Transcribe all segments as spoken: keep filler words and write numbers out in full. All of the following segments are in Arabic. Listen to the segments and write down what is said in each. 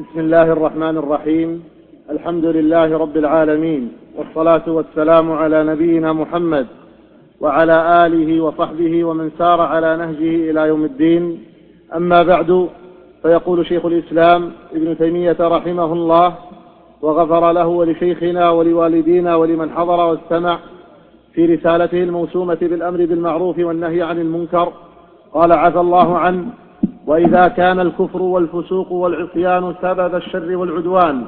بسم الله الرحمن الرحيم. الحمد لله رب العالمين، والصلاة والسلام على نبينا محمد وعلى آله وصحبه ومن سار على نهجه إلى يوم الدين. أما بعد، فيقول شيخ الإسلام ابن تيمية رحمه الله وغفر له ولشيخنا ولوالدينا ولمن حضر واستمع في رسالته الموسومة بالأمر بالمعروف والنهي عن المنكر، قال عفى الله عنه: وإذا كان الكفر والفسوق والعصيان سبب الشر والعدوان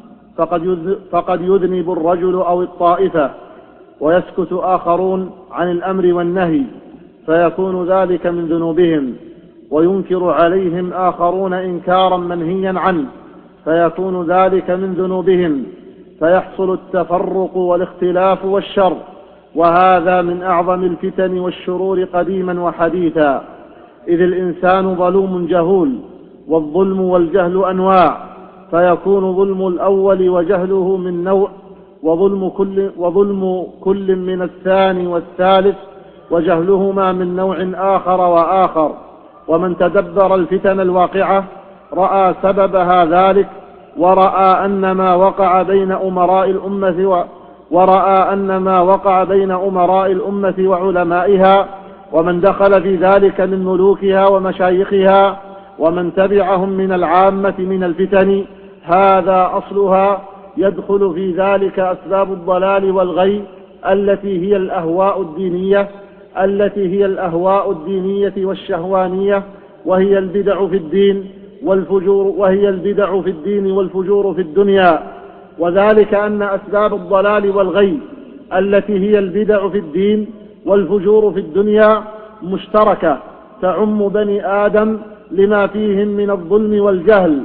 فقد يذنب الرجل أو الطائفة ويسكت آخرون عن الأمر والنهي، فيكون ذلك من ذنوبهم، وينكر عليهم آخرون إنكارا منهيا عنه، فيكون ذلك من ذنوبهم، فيحصل التفرق والاختلاف والشر، وهذا من أعظم الفتن والشرور قديما وحديثا، إذ الإنسان ظلوم جهول، والظلم والجهل أنواع، فيكون ظلم الأول وجهله من نوع، وظلم كل, وظلم كل من الثاني والثالث وجهلهما من نوع آخر وآخر. ومن تدبر الفتن الواقعة رأى سببها ذلك، ورأى أن ما وقع بين أمراء الأمة و ورأى أن ما وقع بين أمراء الأمة وعلمائها ومن دخل في ذلك من ملوكها ومشايخها ومن تبعهم من العامة من الفتن، هذا أصلها، يدخل في ذلك أسباب الضلال والغي التي هي الأهواء الدينية التي هي الأهواء الدينية والشهوانية، وهي البدع في الدين والفجور وهي البدع في الدين والفجور في الدنيا. وذلك أن أسباب الضلال والغي التي هي البدع في الدين والفجور في الدنيا مشتركة، تعم بني آدم لما فيهم من الظلم والجهل،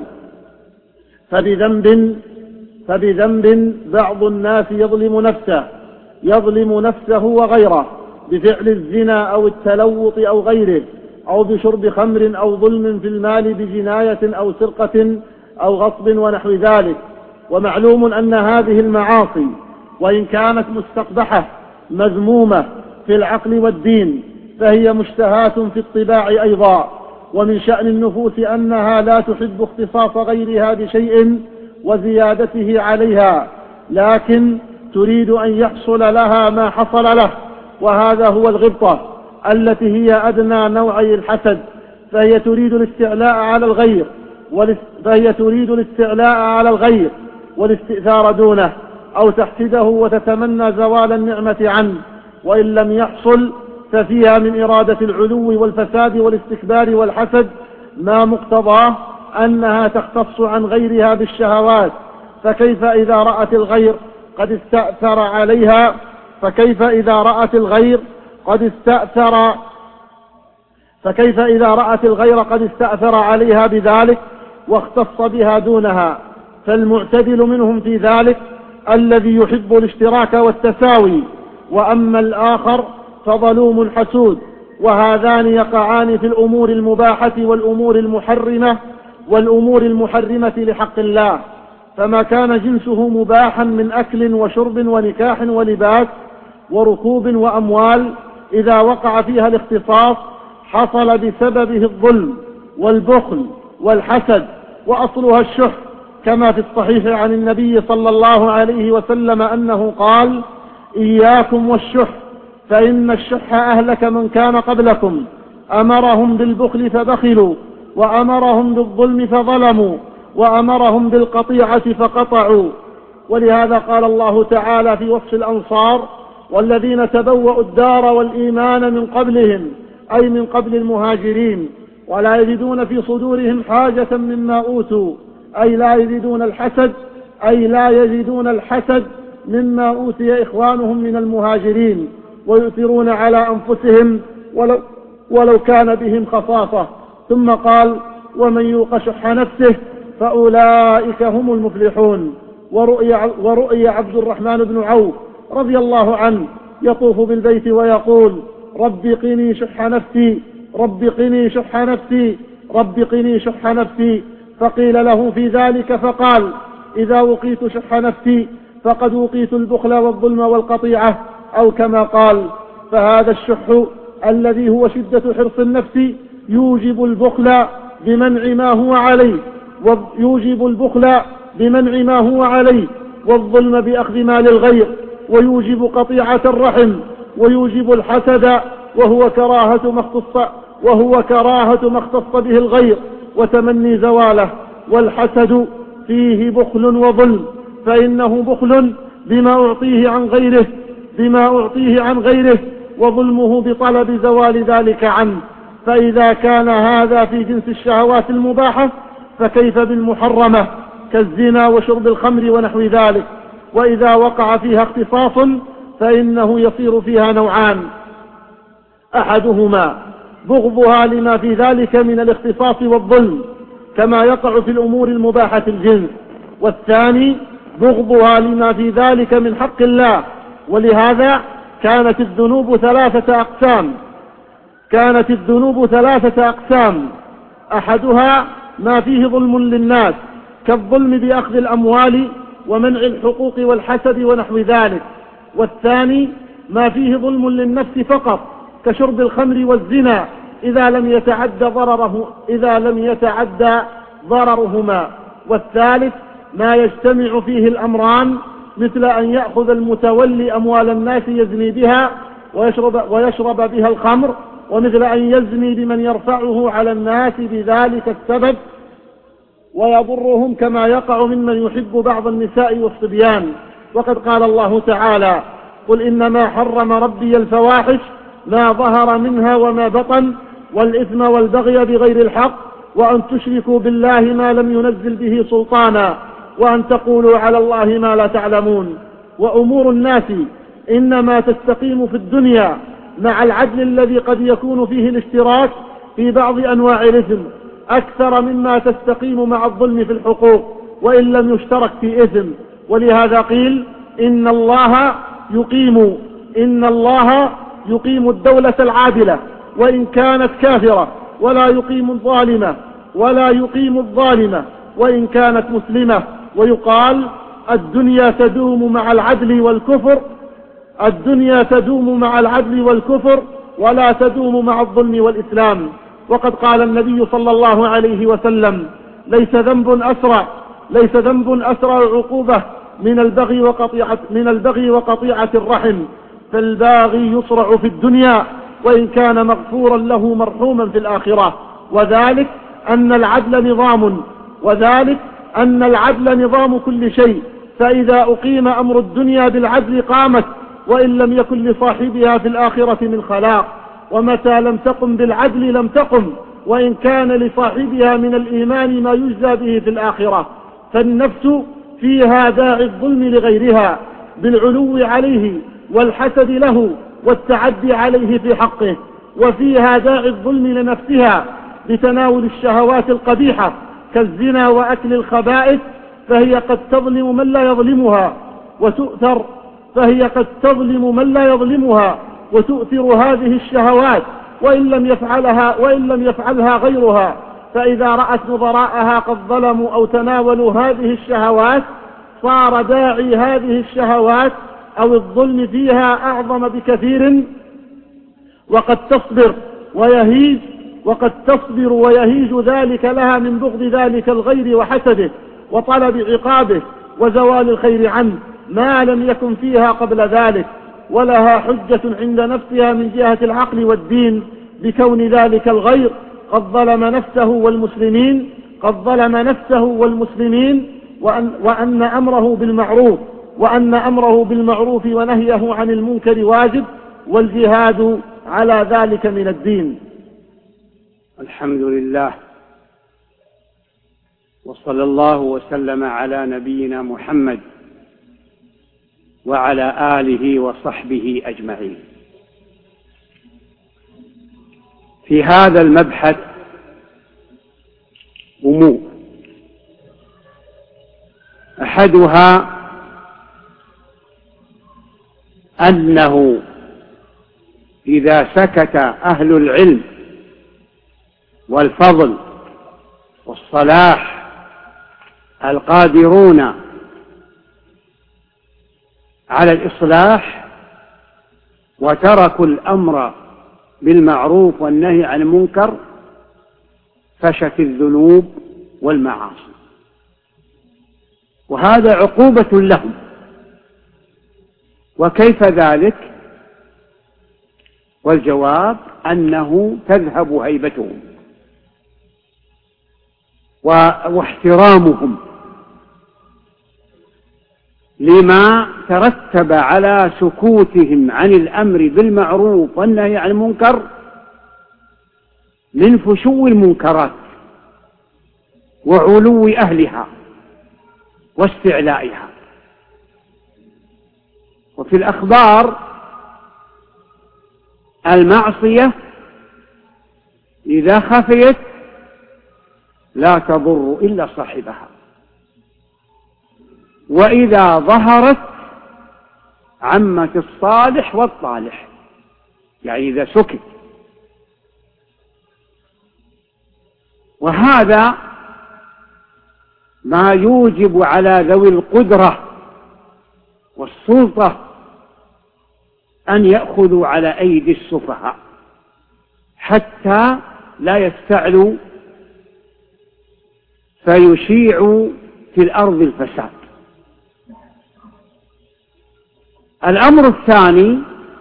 فبذنب فبذنب بعض الناس يظلم نفسه يظلم نفسه وغيره بفعل الزنا أو التلوط أو غيره، أو بشرب خمر أو ظلم في المال بجناية أو سرقة أو غصب ونحو ذلك. ومعلوم أن هذه المعاصي وإن كانت مستقبحة مذمومة في العقل والدين، فهي مشتهاة في الطباع أيضا، ومن شأن النفوس أنها لا تحب اختصاص غيرها بشيء وزيادته عليها، لكن تريد أن يحصل لها ما حصل له، وهذا هو الغبطة التي هي أدنى نوعي الحسد، فهي تريد الاستعلاء على الغير فهي تريد الاستعلاء على الغير والاستئثار دونه، أو تحسده وتتمنى زوال النعمة عنه، وإن لم يحصل ففيها من إرادة العلو والفساد والاستكبار والحسد ما مقتضاه أنها تختص عن غيرها بالشهوات، فكيف إذا رأت الغير قد استأثر عليها فكيف إذا رأت الغير قد استأثر فكيف إذا رأت الغير قد استأثر عليها بذلك واختص بها دونها. فالمعتدل منهم في ذلك الذي يحب الاشتراك والتساوي، وأما الآخر فظلوم حسود، وهذان يقعان في الأمور المباحة والأمور المحرمة والأمور المحرمة لحق الله. فما كان جنسه مباحا من أكل وشرب ونكاح ولباس وركوب وأموال، إذا وقع فيها الاختصاص حصل بسببه الظلم والبخل والحسد، وأصلها الشح، كما في الصحيح عن النبي صلى الله عليه وسلم أنه قال: إياكم والشح، فإن الشح أهلك من كان قبلكم، أمرهم بالبخل فبخلوا، وأمرهم بالظلم فظلموا، وأمرهم بالقطيعة فقطعوا. ولهذا قال الله تعالى في وصف الأنصار: والذين تبوأوا الدار والإيمان من قبلهم، أي من قبل المهاجرين، ولا يجدون في صدورهم حاجة مما أوتوا، أي لا يجدون الحسد أي لا يجدون الحسد مما أوتي إخوانهم من المهاجرين، ويؤثرون على أنفسهم ولو, ولو كان بهم خصاصة. ثم قال: ومن يوق شح نفسه فأولئك هم المفلحون. ورؤي, ورؤي عبد الرحمن بن عوف رضي الله عنه يطوف بالبيت ويقول: رب قني شح نفسي رب قني شح نفسي رب قني شح نفسي. فقيل له في ذلك فقال: إذا وقيت شح نفسي فقد وقيت البخل والظلم والقطيعة، أو كما قال. فهذا الشح الذي هو شدة حرص النفس يوجب البخل بمنع ما هو عليه، ويوجب البخل بمنع ما هو عليه، والظلم بأخذ مال الغير، ويوجب قطيعة الرحم، ويوجب الحسد وهو كراهة ما اختص وهو كراهة ما اختص به الغير وتمني زواله. والحسد فيه بخل وظلم، فإنه بخل بما أعطيه عن غيره بما أعطيه عن غيره وظلمه بطلب زوال ذلك عنه. فإذا كان هذا في جنس الشهوات المباحة فكيف بالمحرمة كالزنا وشرب الخمر ونحو ذلك؟ وإذا وقع فيها اختصاص فإنه يصير فيها نوعان: أحدهما بغضها لما في ذلك من الاختصاص والظلم كما يقع في الأمور المباحة الجنس، والثاني بغضها لما في ذلك من حق الله. ولهذا كانت الذنوب ثلاثة أقسام كانت الذنوب ثلاثة أقسام أحدها ما فيه ظلم للناس كالظلم بأخذ الأموال ومنع الحقوق والحسد ونحو ذلك، والثاني ما فيه ظلم للنفس فقط كشرب الخمر والزنا إذا لم يتعد ضرره إذا لم يتعدى ضررهما، والثالث ما يجتمع فيه الأمران مثل أن يأخذ المتولي أموال الناس يزني بها ويشرب, ويشرب بها الخمر، ومثل أن يزني بمن يرفعه على الناس بذلك السبب ويضرهم كما يقع ممن يحب بعض النساء والصبيان. وقد قال الله تعالى: قل إنما حرم ربي الفواحش ما ظهر منها وما بطن والإثم والبغي بغير الحق وأن تشركوا بالله ما لم ينزل به سلطانا وأن تقولوا على الله ما لا تعلمون. وأمور الناس إنما تستقيم في الدنيا مع العدل الذي قد يكون فيه الاشتراك في بعض أنواع الإثم أكثر مما تستقيم مع الظلم في الحقوق وإن لم يشترك في إثم. ولهذا قيل إن الله يقيم إن الله يقيم الدولة العادلة وإن كانت كافرة، ولا يقيم الظالمة ولا يقيم الظالمة وإن كانت مسلمة. ويقال الدنيا تدوم مع العدل والكفر الدنيا تدوم مع العدل والكفر ولا تدوم مع الظلم والإسلام. وقد قال النبي صلى الله عليه وسلم: ليس ذنب أسرع ليس ذنب أسرع عقوبة من البغي وقطيعة من البغي وقطيعة الرحم، فالباغي يصرع في الدنيا وإن كان مغفورا له مرحوما في الآخرة. وذلك أن العدل نظام وذلك أن العدل نظام كل شيء، فإذا أقيم أمر الدنيا بالعدل قامت وإن لم يكن لصاحبها في الآخرة من خلاق، ومتى لم تقم بالعدل لم تقم وإن كان لصاحبها من الإيمان ما يجزى به في الآخرة. فالنفس فيها داعي الظلم لغيرها بالعلو عليه والحسد له والتعدي عليه في حقه، وفيها داعي الظلم لنفسها بتناول الشهوات القبيحة كالزنا وأكل الخبائث، فهي قد تظلم من لا يظلمها وتؤثر فهي قد تظلم من لا يظلمها وتؤثر هذه الشهوات وإن لم يفعلها وإن لم يفعلها غيرها. فإذا رأت نظراءها قد ظلموا أو تناولوا هذه الشهوات صار داعي هذه الشهوات أو الظلم فيها أعظم بكثير، وقد تصبر ويهيج وقد تصبر ويهيج ذلك لها من بغض ذلك الغير وحسده وطلب عقابه وزوال الخير عنه ما لم يكن فيها قبل ذلك، ولها حجة عند نفسها من جهة العقل والدين بكون ذلك الغير قد ظلم نفسه والمسلمين قد ظلم نفسه والمسلمين وأن, وأن أمره بالمعروف وأن أمره بالمعروف ونهيه عن المنكر واجب، والجهاد على ذلك من الدين. الحمد لله، وصلى الله وسلم على نبينا محمد وعلى آله وصحبه أجمعين. في هذا المبحث أمور، أحدها أنه إذا سكت أهل العلم والفضل والصلاح القادرون على الإصلاح وتركوا الأمر بالمعروف والنهي عن المنكر فشت الذنوب والمعاصي. وهذا عقوبة لهم. وكيف ذلك؟ والجواب أنه تذهب هيبتهم واحترامهم لما ترتب على سكوتهم عن الأمر بالمعروف والنهي عن المنكر من فشو المنكرات وعلو أهلها واستعلائها. وفي الأخبار المعصية إذا خفيت لا تضر إلا صاحبها، وإذا ظهرت عمت الصالح والطالح، يعني إذا سكت. وهذا ما يوجب على ذوي القدرة والسلطة أن يأخذوا على أيدي السفهاء حتى لا يستعلوا فيشيعوا في الأرض الفساد. الأمر الثاني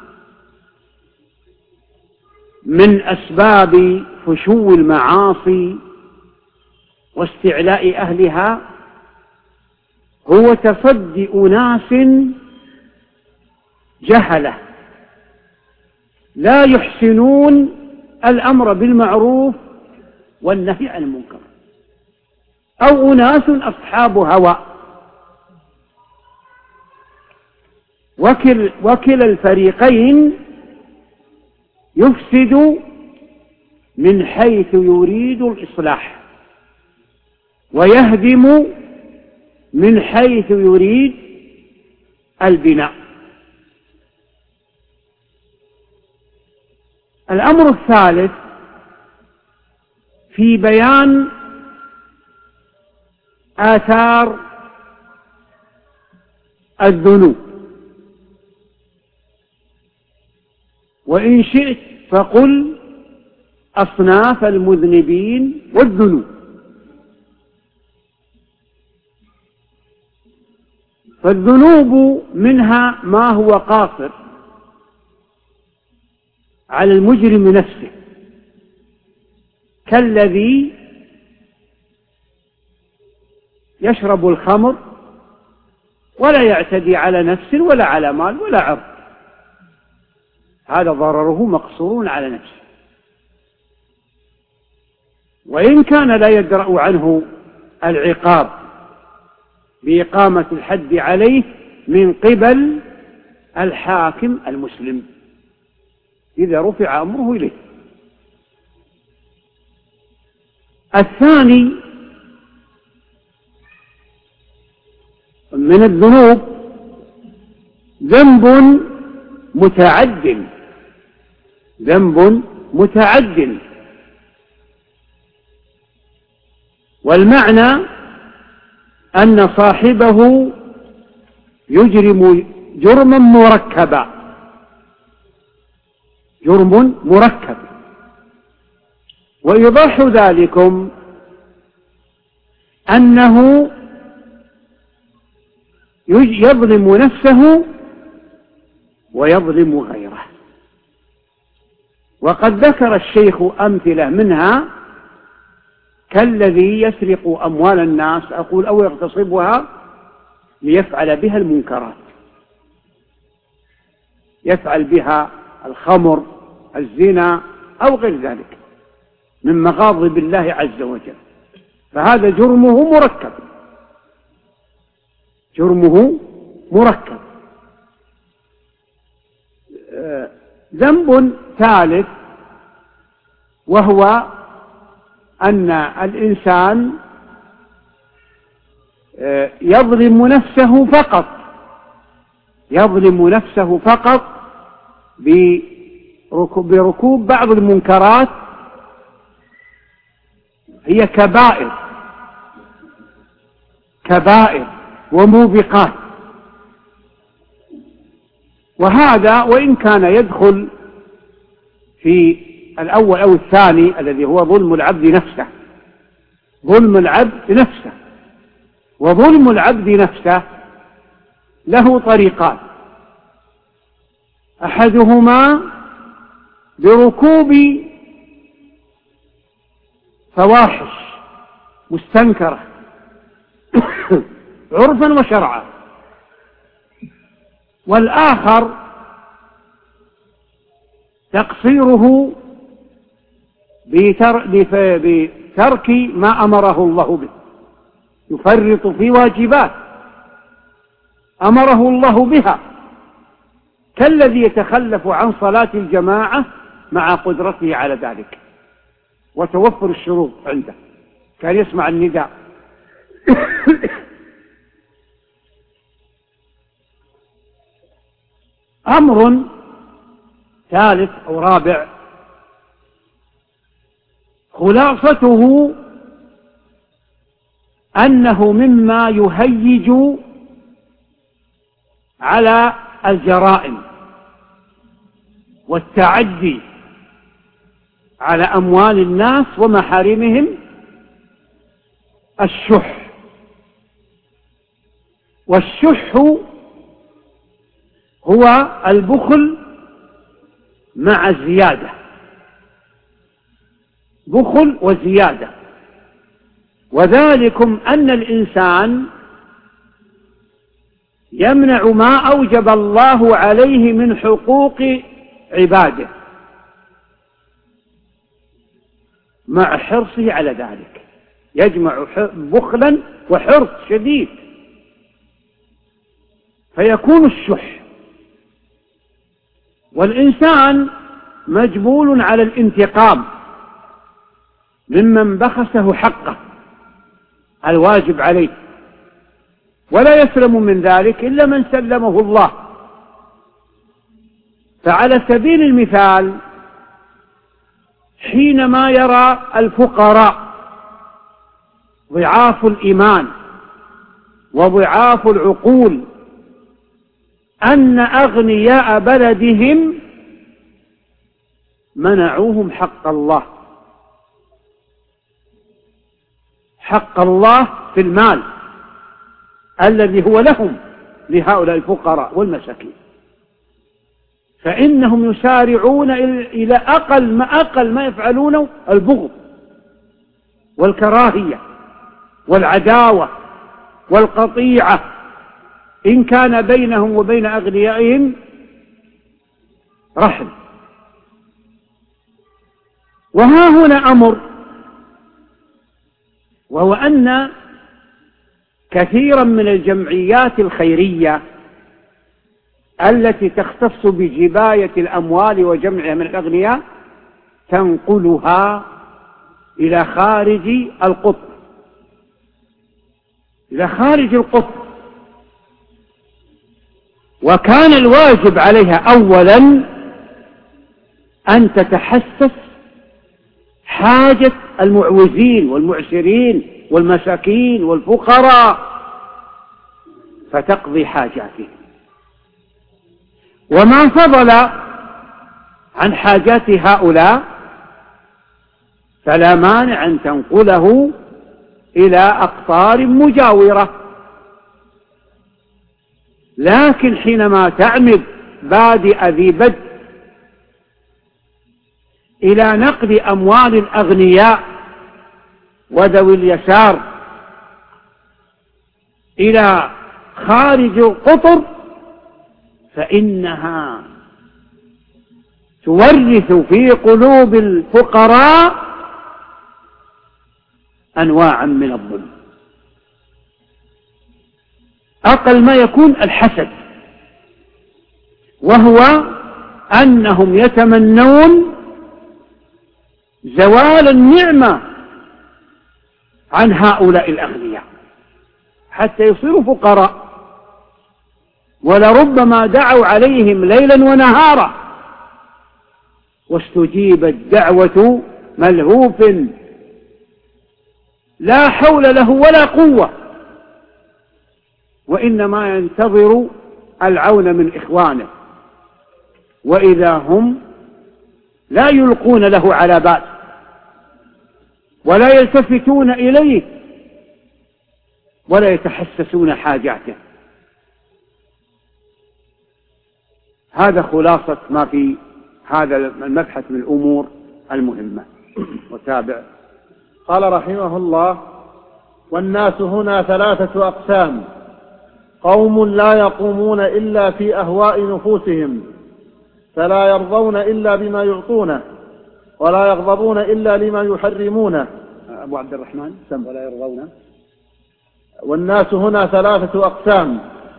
من أسباب فشو المعاصي واستعلاء أهلها هو تصدي أناس جهلة لا يحسنون الأمر بالمعروف والنهي عن المنكر، أو أناس أصحاب هوى. وكل وكلا الفريقين يفسد من حيث يريد الإصلاح، ويهدم من حيث يريد البناء. الأمر الثالث في بيان آثار الذنوب، وإن شئت فقل أصناف المذنبين والذنوب. فالذنوب منها ما هو قاصر على المجرم نفسه، كالذي يشرب الخمر ولا يعتدي على نفسه ولا على مال ولا عرض، هذا ضرره مقصور على نفسه، وإن كان لا يدرأ عنه العقاب بإقامة الحد عليه من قبل الحاكم المسلم إذا رفع أمره إليه. الثاني من الذنوب ذنب متعد ذنب متعد والمعنى أن صاحبه يجرم جرما مركبا جرم مركب. وإيضاح ذلكم أنه يظلم نفسه ويظلم غيره. وقد ذكر الشيخ أمثلة منها كالذي يسرق أموال الناس أقول أو يغتصبها ليفعل بها المنكرات، يفعل بها الخمر الزنا أو غير ذلك من مغاضب الله عز وجل، فهذا جرمه مركب جرمه مركب. ذنب ثالث وهو أن الإنسان يظلم نفسه فقط يظلم نفسه فقط بركوب بعض المنكرات، هي كبائر كبائر وموبقات. وهذا وإن كان يدخل في الأول أو الثاني الذي هو ظلم العبد نفسه ظلم العبد نفسه وظلم العبد نفسه له طريقان: أحدهما بركوب فواحش مستنكرة عرفا وشرعا، والآخر تقصيره بترك ما أمره الله به، يفرط في واجبات أمره الله بها، كالذي يتخلف عن صلاة الجماعة مع قدرته على ذلك وتوفر الشروط عنده، كان يسمع النداء أمر ثالث أو رابع خلاصته أنه مما يهيج على الجرائم والتعدي على أموال الناس ومحارمهم الشح. والشح هو البخل مع الزيادة، بخل وزيادة، وذلكم أن الإنسان يمنع ما أوجب الله عليه من حقوق عباده مع حرصه على ذلك، يجمع بخلا وحرص شديد، فيكون الشح. والإنسان مجبول على الانتقام ممن بخسه حقه الواجب عليه، ولا يسلم من ذلك إلا من سلمه الله. فعلى سبيل المثال حينما يرى الفقراء ضعاف الإيمان وضعاف العقول أن أغنياء بلدهم منعوهم حق الله، حق الله في المال الذي هو لهم لهؤلاء الفقراء والمساكين، فإنهم يسارعون إلى أقل ما أقل ما يفعلونه البغض والكراهية والعداوة والقطيعة إن كان بينهم وبين أغنيائهم رحم. وها هنا أمر، وهو أن كثيرا من الجمعيات الخيرية التي تختص بجباية الأموال وجمعها من الأغنياء تنقلها إلى خارج القطر، إلى خارج القطر. وكان الواجب عليها أولا أن تتحسس حاجة المعوزين والمعسرين والمساكين والفقراء فتقضي حاجاتهم، وما فضل عن حاجات هؤلاء فلا مانع أن تنقله إلى أقطار مجاورة. لكن حينما تعمد بادئ ذي بدء إلى نقل أموال الأغنياء وذوي اليسار إلى خارج القطر فإنها تورث في قلوب الفقراء أنواعا من الظلم، أقل ما يكون الحسد، وهو أنهم يتمنون زوال النعمة عن هؤلاء الأغنياء حتى يصيروا فقراء، ولربما دعوا عليهم ليلا ونهارا واستجيبت دعوة ملهوف لا حول له ولا قوة، وإنما ينتظر العون من إخوانه، وإذا هم لا يلقون له على بال ولا يلتفتون إليه ولا يتحسسون حاجاته. هذا خلاصة ما في هذا المبحث من الأمور المهمة. وتابع. قال رحمه الله: والناس هنا ثلاثة أقسام: قوم لا يقومون إلا في أهواء نفوسهم، فلا يرضون إلا بما يعطونه، ولا يغضبون إلا لما يحرمونه. أبو عبد الرحمن سم. ولا يرضون. والناس هنا ثلاثة أقسام: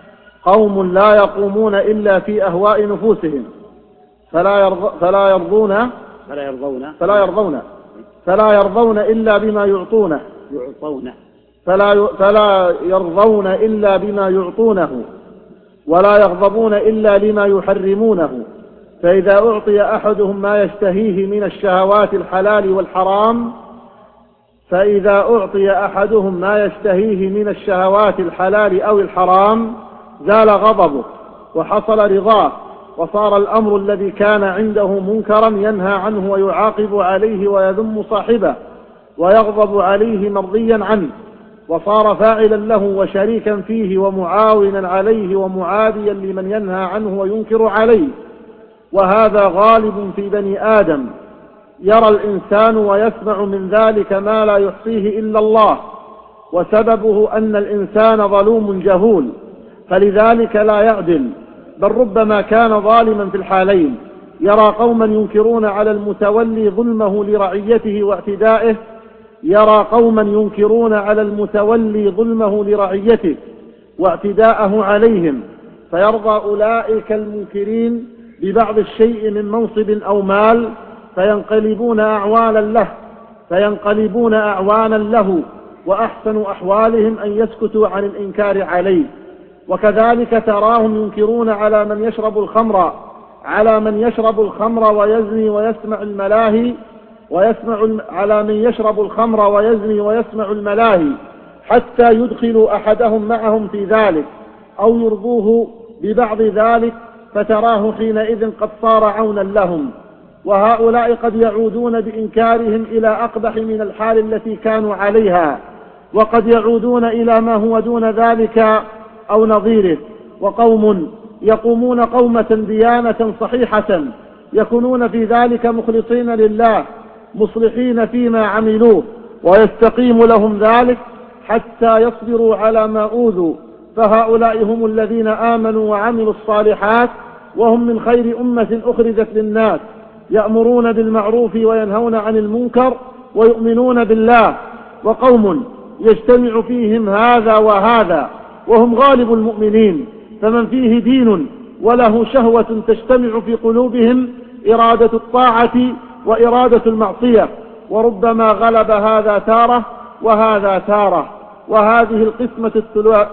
قوم لا يقومون إلا في أهواء نفوسهم، فلا يرض فلا يرضون فلا يرضون فلا يرضون فلا يرضون إلا بما يعطونه يعطونه فلا فلا يرضون إلا بما يعطونه، ولا يغضبون إلا لما يحرمونه. فإذا أعطي أحدهم ما يشتهيه من الشهوات الحلال والحرام فإذا أعطي أحدهم ما يشتهيه من الشهوات الحلال أو الحرام زال غضبه وحصل رضاه، وصار الأمر الذي كان عنده منكرا ينهى عنه ويعاقب عليه ويذم صاحبه ويغضب عليه مرضيا عنه، وصار فاعلا له وشريكا فيه ومعاونا عليه ومعاديا لمن ينهى عنه وينكر عليه. وهذا غالب في بني آدم، يرى الإنسان ويسمع من ذلك ما لا يحصيه إلا الله، وسببه أن الإنسان ظلوم جهول، فلذلك لا يعدل، بل ربما كان ظالما في الحالين. يرى قوما ينكرون على المتولي ظلمه لرعيته واعتدائه يرى قوما ينكرون على المتولي ظلمه لرعيته واعتداءه عليهم، فيرضى أولئك المنكرين ببعض الشيء من منصب أو مال فينقلبون أعوانا له فينقلبون أعوانا له وأحسن أحوالهم أن يسكتوا عن الإنكار عليه. وكذلك تراهم ينكرون على من يشرب الخمر على من يشرب الخمر ويزني ويسمع الملاهي ويسمع على من يشرب الخمر ويزني ويسمع الملاهي حتى يدخلوا أحدهم معهم في ذلك أو يرضوه ببعض ذلك، فتراه حينئذ قد صار عونا لهم. وهؤلاء قد يعودون بإنكارهم إلى أقبح من الحال التي كانوا عليها، وقد يعودون إلى ما هو دون ذلك أو نظيره. وقوم يقومون قومة ديانة صحيحة يكونون في ذلك مخلصين لله مصلحين فيما عملوه، ويستقيم لهم ذلك حتى يصبروا على ما أوذوا، فهؤلاء هم الذين آمنوا وعملوا الصالحات، وهم من خير أمة أخرجت للناس، يأمرون بالمعروف وينهون عن المنكر ويؤمنون بالله. وقوم يجتمع فيهم هذا وهذا وهم غالب المؤمنين، فمن فيه دين وله شهوة تجتمع في قلوبهم إرادة الطاعة وإرادة المعصية، وربما غلب هذا تارة وهذا تارة. وهذه القسمة الثلاث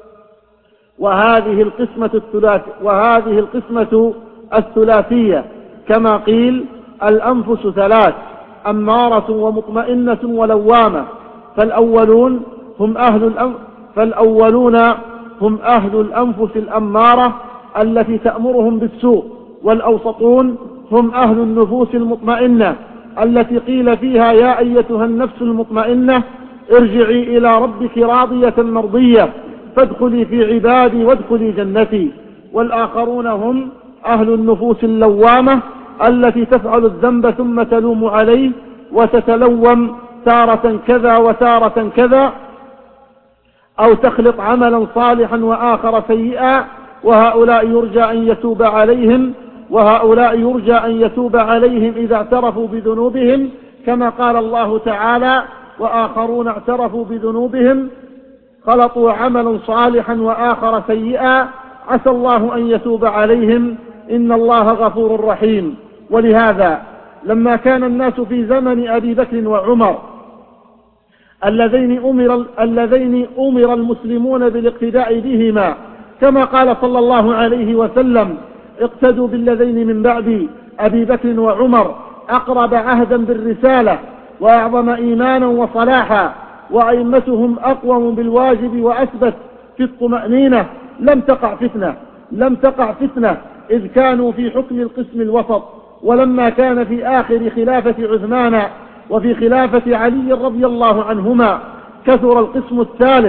وهذه القسمة الثلاث وهذه القسمة الثلاثية كما قيل: الأنفس ثلاث: أمارة ومطمئنة ولوامة. فالأولون هم أهل الأنف فالأولون هم أهل الأنفس الأمارة التي تأمرهم بالسوء، والأوسطون هم أهل النفوس المطمئنة التي قيل فيها: يا أيتها النفس المطمئنة ارجعي إلى ربك راضية مرضية فادخلي في عبادي وادخلي جنتي. والآخرون هم أهل النفوس اللوامة التي تفعل الذنب ثم تلوم عليه وتتلوم تارة كذا وتارة كذا، أو تخلط عملا صالحا وآخر سيئا، وهؤلاء يرجى أن يتوب عليهم وهؤلاء يرجى أن يتوب عليهم إذا اعترفوا بذنوبهم، كما قال الله تعالى: وآخرون اعترفوا بذنوبهم خلطوا عملا صالحا وآخر سيئا عسى الله أن يتوب عليهم إن الله غفور رحيم. ولهذا لما كان الناس في زمن أبي بكر وعمر اللذين أمر, اللذين أمر المسلمون بالاقتداء بهما، كما قال صلى الله عليه وسلم: اقتدوا بالذين من بعد أبي بكر وعمر أقرب عهدا بالرسالة وأعظم إيمانا وصلاحا وأئمتهم أقوم بالواجب وأثبت في الطمأنينة. لم تقع فتنة لم تقع فتنة إذ كانوا في حكم القسم الوسط. ولما كان في آخر خلافة عثمان وفي خلافة علي رضي الله عنهما كثر القسم الثالث،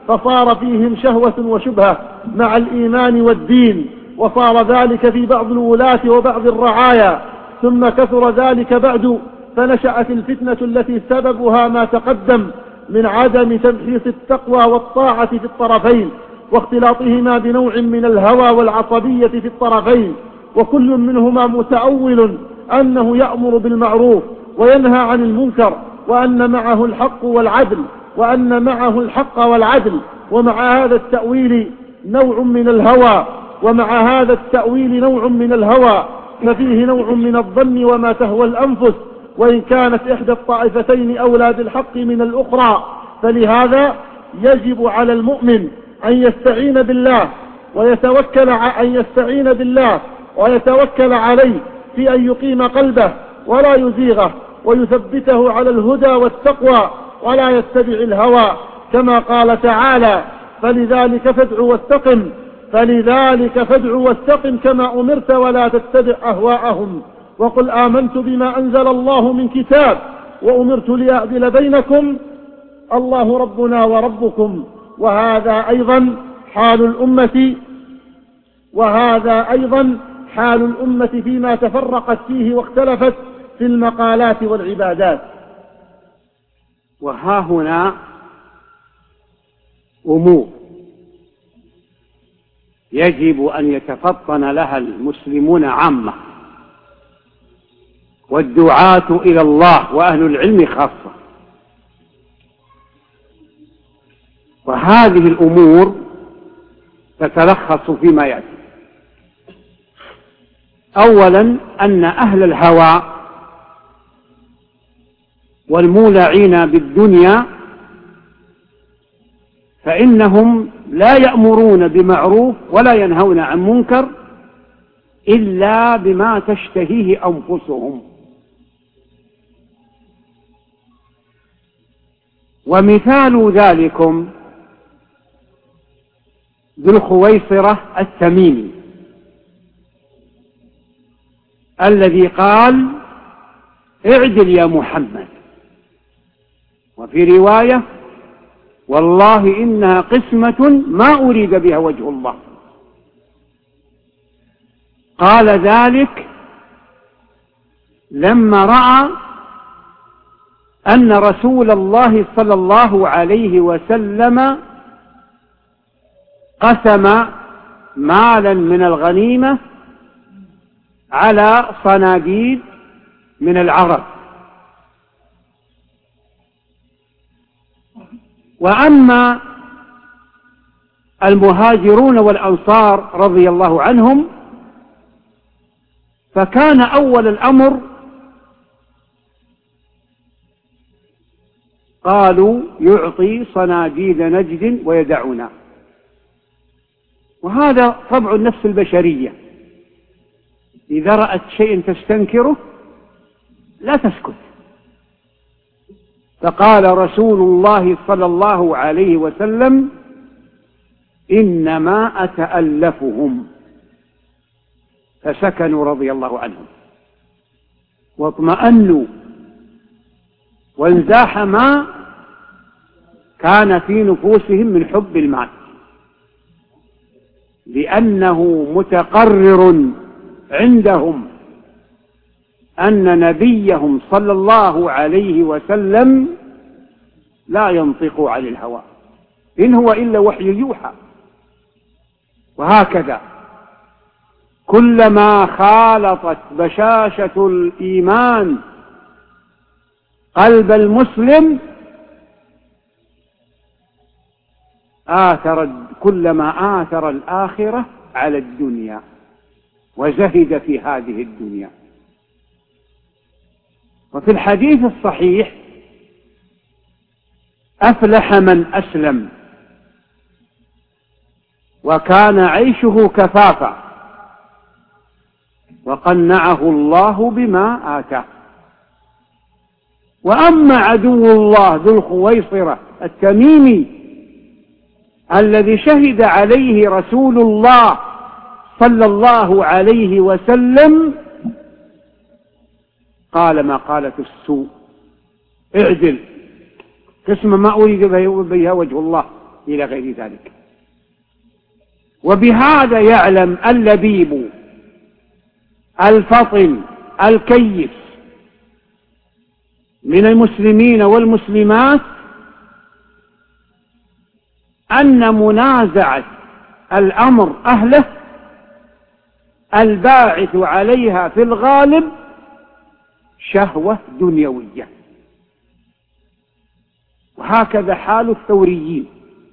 فصار فيهم شهوة وشبهة مع الإيمان والدين، وصار ذلك في بعض الولاة وبعض الرعايا، ثم كثر ذلك بعد، فنشأت الفتنة التي سببها ما تقدم من عدم تمحيص التقوى والطاعة في الطرفين، واختلاطهما بنوع من الهوى والعصبية في الطرفين، وكل منهما متأول أنه يأمر بالمعروف وينهى عن المنكر، وأن معه الحق والعدل وأن معه الحق والعدل ومع هذا التأويل نوع من الهوى ومع هذا التأويل نوع من الهوى ففيه نوع من الظن وما تهوى الأنفس، وإن كانت إحدى الطائفتين أولى بالحق من الأخرى. فلهذا يجب على المؤمن أن يستعين بالله ويتوكل أن يستعين بالله ويتوكل عليه في أن يقيم قلبه ولا يزيغه، ويثبته على الهدى والتقوى ولا يتبع الهوى، كما قال تعالى: فلذلك فادع واستقم فلذلك فادع واستقم كما أمرت ولا تتبع أهواءهم، وقل آمنت بما أنزل الله من كتاب وأمرت لأعدل بينكم الله ربنا وربكم. وهذا أيضا حال الأمة وهذا أيضا حال الأمة فيما تفرقت فيه واختلفت في المقالات والعبادات. وها هنا أمور يجب أن يتفطن لها المسلمون عامة، والدعاة إلى الله وأهل العلم خاصة. وهذه الأمور تتلخص فيما يأتي: أولا أن أهل الهوى والمولعين بالدنيا فإنهم لا يأمرون بمعروف ولا ينهون عن منكر إلا بما تشتهيه أنفسهم. ومثال ذلكم ذو الخويصرة التميمي الذي قال: اعدل يا محمد، وفي رواية: والله إنها قسمة ما أريد بها وجه الله. قال ذلك لما رأى أن رسول الله صلى الله عليه وسلم قسم مالا من الغنيمة على صناديد من العرب، وأما المهاجرون والأنصار رضي الله عنهم فكان أول الأمر قالوا يعطي صناديد نجد ويدعنا. وهذا طبع النفس البشرية، إذا رأت شيء تستنكره لا تسكت. فقال رسول الله صلى الله عليه وسلم: إنما أتألفهم. فسكنوا رضي الله عنهم واطمأنوا وانزاح ما كان في نفوسهم من حب المال، لأنه متقرر عندهم أن نبيهم صلى الله عليه وسلم لا ينطق عن الهوى، إن هو إلا وحي يوحى. وهكذا كلما خالطت بشاشة الإيمان قلب المسلم آثر كلما آثر الآخرة على الدنيا وزهد في هذه الدنيا. وفي الحديث الصحيح: أفلح من أسلم وكان عيشه كفافا وقنعه الله بما آتاه. وأما عدو الله ذو الخويصرة التميمي الذي شهد عليه رسول الله صلى الله عليه وسلم قال ما قالت السوء: اعدل، قسم ما أريد بها وجه الله إلى غير ذلك. وبهذا يعلم اللبيب الفطن الكيس من المسلمين والمسلمات أن منازعة الأمر أهله الباعث عليها في الغالب شهوة دنيوية، وهكذا حال الثوريين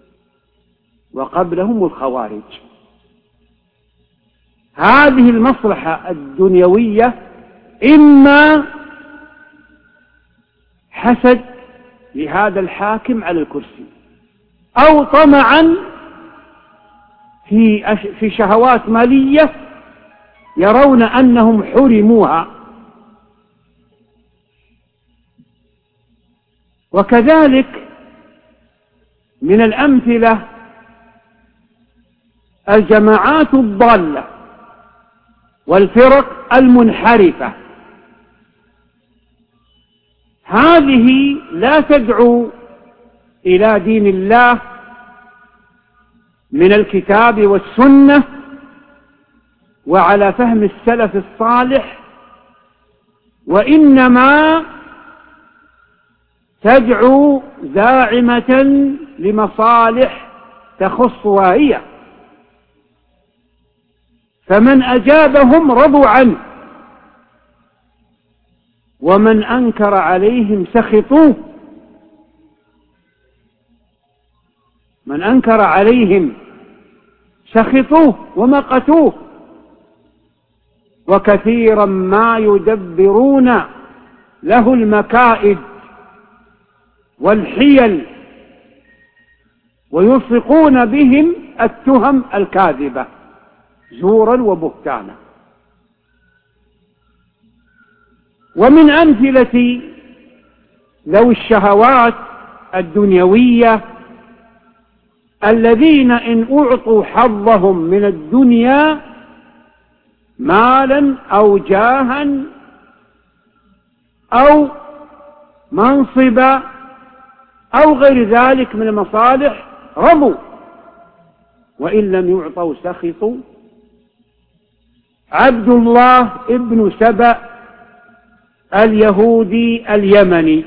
وقبلهم الخوارج. هذه المصلحة الدنيوية إما حسد لهذا الحاكم على الكرسي، أو طمعا في في شهوات مالية يرون أنهم حرموها. وكذلك من الأمثلة الجماعات الضالة والفرق المنحرفة، هذه لا تدعو إلى دين الله من الكتاب والسنة وعلى فهم السلف الصالح، وإنما تدعو زاعمة لمصالح تخصها هي، فمن أجابهم رضوا عنه، ومن أنكر عليهم سخطوه. من أنكر عليهم سخطوه ومقتوه. وكثيرا ما يدبرون له المكائد والحيل ويلصقون بهم التهم الكاذبة زورا وبهتانا. ومن أمثلة ذوي الشهوات الدنيوية الذين إن أعطوا حظهم من الدنيا مالا أو جاها أو منصبا أو غير ذلك من المصالح رضوا، وإن لم يعطوا سخطوا. عبد الله ابن سبأ اليهودي اليمني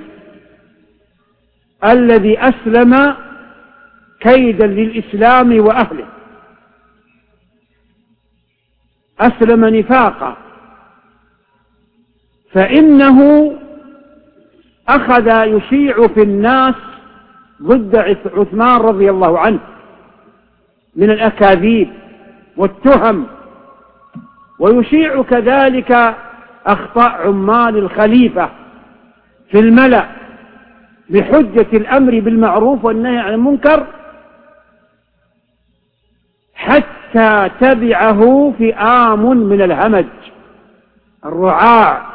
الذي أسلم كيدا للإسلام وأهله، أسلم نفاقا، فإنه أخذ يشيع في الناس ضد عثمان رضي الله عنه من الأكاذيب والتهم، ويشيع كذلك أخطاء عمال الخليفة في الملأ بحجة الأمر بالمعروف والنهي عن المنكر، حتى تبعه فئام من الهمج الرعاع،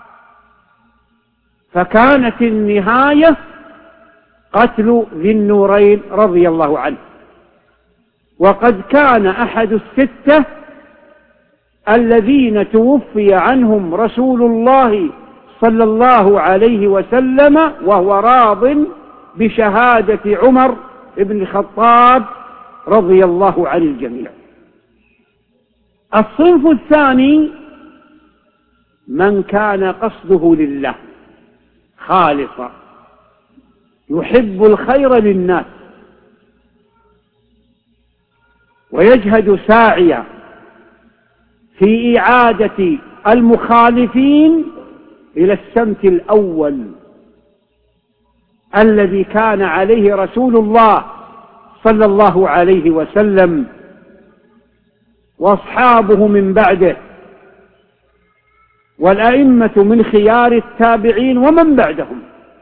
فكانت النهاية قتل ذي النورين رضي الله عنه. وقد كان أحد الستة الذين توفي عنهم رسول الله صلى الله عليه وسلم وهو راض بشهادة عمر بن الخطاب رضي الله عن الجميع. الصنف الثاني من كان قصده لله خالصا، يحب الخير للناس ويجهد ساعيا في إعادة المخالفين إلى السمت الأول الذي كان عليه رسول الله صلى الله عليه وسلم وأصحابه من بعده والأئمة من خيار التابعين ومن بعدهم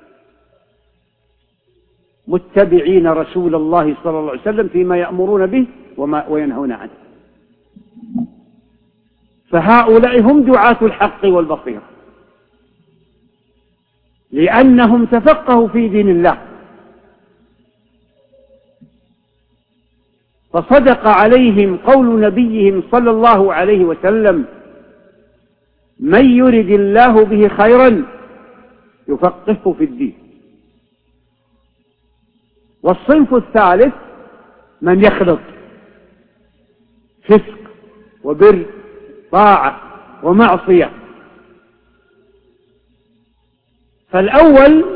متبعين رسول الله صلى الله عليه وسلم فيما يأمرون به وما وينهون عنه. فهؤلاء هم دعاة الحق والبصيرة، لأنهم تفقهوا في دين الله، فصدق عليهم قول نبيهم صلى الله عليه وسلم: من يرد الله به خيرا يفقهه في الدين. والصنف الثالث من يخلط فسق وبر، طاعة ومعصية. فالأول،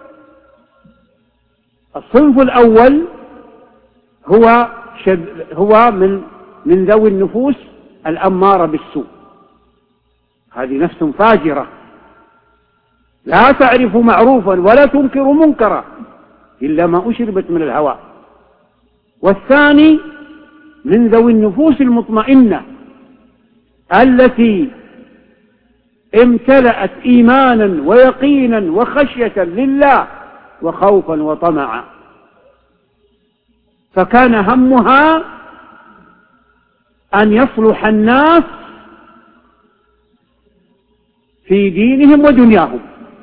الصنف الأول هو شب هو من من ذوي النفوس الأمارة بالسوء. هذه نفس فاجرة لا تعرف معروفا ولا تنكر منكرا إلا ما أشربت من الهوى. والثاني من ذوي النفوس المطمئنة التي امتلأت إيمانا ويقينا وخشية لله وخوفا وطمعا، فكان همها أن يصلح الناس في دينهم ودنياهم.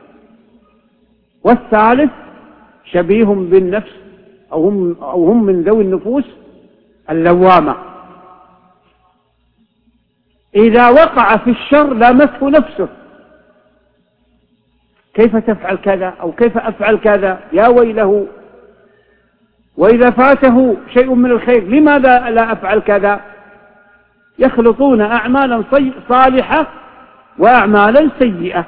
والثالث شبيه بالنفس أو هم, أو هم من ذوي النفوس اللوامة، إذا وقع في الشر لامته نفسه، كيف تفعل كذا أو كيف أفعل كذا يا ويله، وإذا فاته شيء من الخير لماذا لا أفعل كذا. يخلطون أعمالا صالحة وأعمالا سيئة.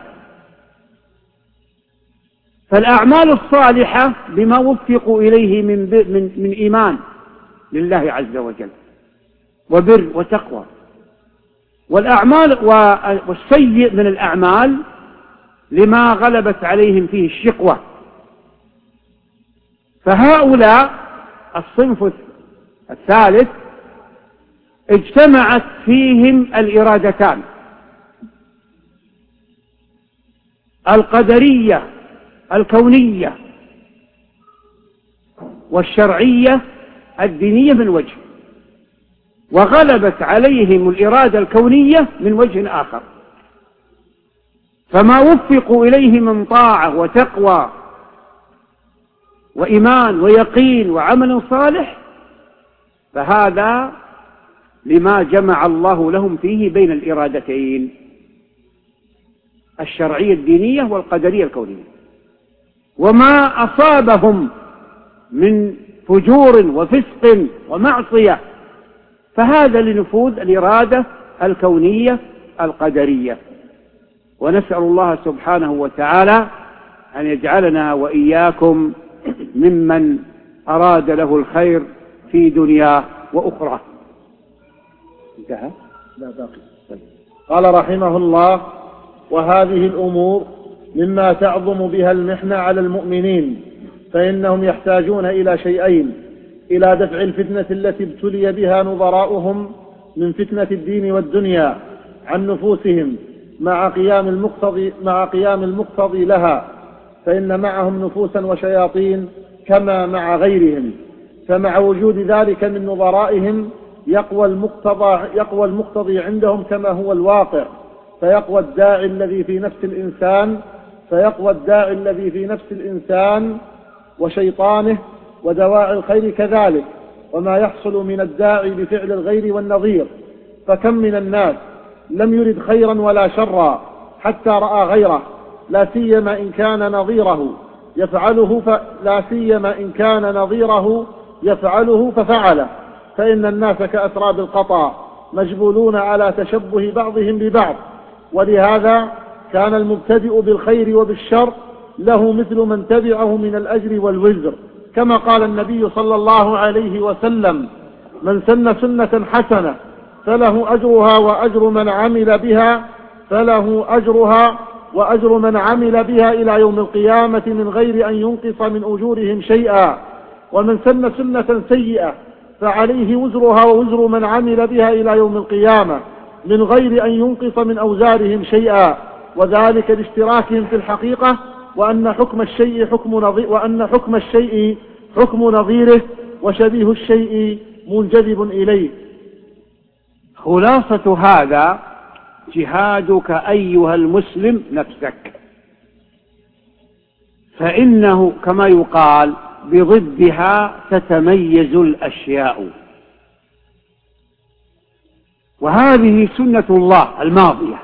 فالأعمال الصالحة بما وفقوا إليه من, من, من إيمان لله عز وجل وبر وتقوى، والأعمال والسيء من الأعمال لما غلبت عليهم فيه الشقوة. فهؤلاء الصنف الثالث اجتمعت فيهم الإرادتان، القدرية الكونية والشرعية الدينية من وجه، وغلبت عليهم الإرادة الكونية من وجه آخر. فما وفقوا إليه من طاعة وتقوى وإيمان ويقين وعمل صالح فهذا لما جمع الله لهم فيه بين الإرادتين، الشرعية الدينية والقدرية الكونية. وما أصابهم من فجور وفسق ومعصية فهذا لنفوذ الإرادة الكونية القدرية. ونسأل الله سبحانه وتعالى أن يجعلنا وإياكم ممن أراد له الخير في دنياه وأخرى. انتهى؟ لا باقي. قال رحمه الله: وهذه الأمور مما تعظم بها المحنة على المؤمنين، فإنهم يحتاجون إلى شيئين: إلى دفع الفتنة التي ابتلي بها نظراؤهم من فتنة الدين والدنيا عن نفوسهم مع قيام المقتضي, مع قيام المقتضي لها، فإن معهم نفوسا وشياطين كما مع غيرهم، فمع وجود ذلك من نظرائهم يقوى المقتضى, يقوى المقتضي عندهم كما هو الواقع، فيقوى الداعي الذي في نفس الإنسان فيقوى الداعي الذي في نفس الإنسان وشيطانه ودواعي الخير كذلك، وما يحصل من الداعي بفعل الغير والنظير. فكم من الناس لم يرد خيرا ولا شرا حتى رأى غيره، لا سيما إن كان نظيره يفعله ف... لا سيما إن كان نظيره يفعله ففعله، فإن الناس كأسراب القطا مجبولون على تشبه بعضهم ببعض. ولهذا كان المبتدئ بالخير وبالشر له مثل من تبعه من الأجر والوزر، كما قال النبي صلى الله عليه وسلم: من سن سنة حسنة فله أجرها وأجر من عمل بها فله أجرها وأجر من عمل بها إلى يوم القيامة من غير أن ينقص من أجورهم شيئا، ومن سن سنة سيئة فعليه وزرها ووزر من عمل بها إلى يوم القيامة من غير أن ينقص من أوزارهم شيئا، وذلك لاشتراكهم في الحقيقة، وأن حكم الشيء حكم نظير وأن حكم الشيء حكم نظيره، وشبيه الشيء منجذب إليه. خلاصة هذا: جهادك أيها المسلم نفسك، فإنه كما يقال بضدها تتميز الأشياء. وهذه سنة الله الماضية،